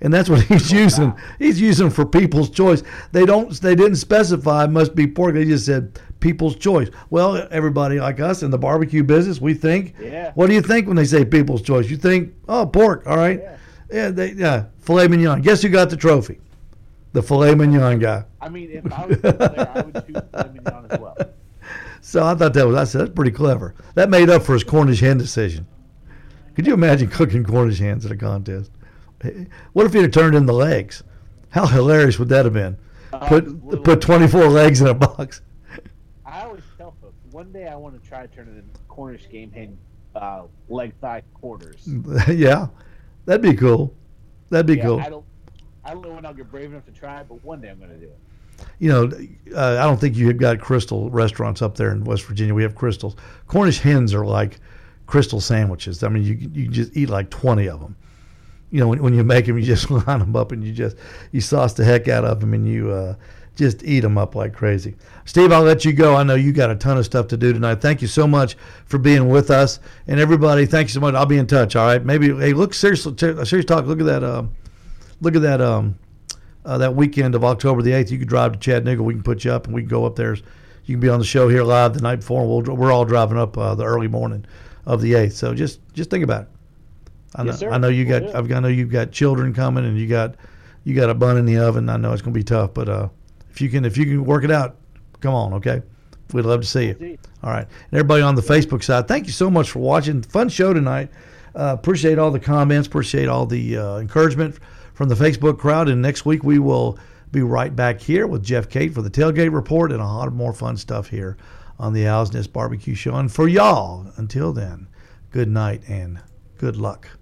and that's what he's using. He's using for People's Choice. They didn't specify it must be pork. They just said People's Choice. Well, everybody like us in the barbecue business, we think. Yeah. What do you think when they say People's Choice? You think, oh, pork. All right. Yeah. Filet mignon. Guess who got the trophy? The filet mignon guy. I mean, if I was there, I would choose filet mignon as well. So I thought I said, that's pretty clever. That made up for his Cornish hen decision. Could you imagine cooking Cornish hens at a contest? What if he'd have turned in the legs? How hilarious would that have been? Put 24 legs in a box. I always tell folks, one day I want to try turning in Cornish game hen leg thigh quarters. Yeah, that'd be cool. That'd be cool. I don't know when I'll get brave enough to try it, but one day I'm going to do it. You know, I don't think you've got Crystal restaurants up there in West Virginia. We have Crystals. Cornish hens are like Crystal sandwiches. I mean, you just eat like 20 of them. You know, when you make them, you just line them up and you sauce the heck out of them and you just eat them up like crazy. Steve, I'll let you go. I know you got a ton of stuff to do tonight. Thank you so much for being with us. And everybody, thank you so much. I'll be in touch, all right? Maybe, hey, look, serious talk, look at that, that weekend of October the 8th. You could drive to Chattanooga. We can put you up and we can go up there. You can be on the show here live the night before. And we're all driving up the early morning of the 8th. So just think about it. I know you got. I know you've got children coming, and you got a bun in the oven. I know it's going to be tough, but if you can work it out, come on, okay? We'd love to see you. All right, and everybody on the Facebook side, thank you so much for watching. Fun show tonight. Appreciate all the comments. Appreciate all the encouragement from the Facebook crowd. And next week we will be right back here with Jeff Cate for the Tailgate Report and a lot of more fun stuff here on the Owl's Nest Barbecue Show. And for y'all, until then, good night and good luck.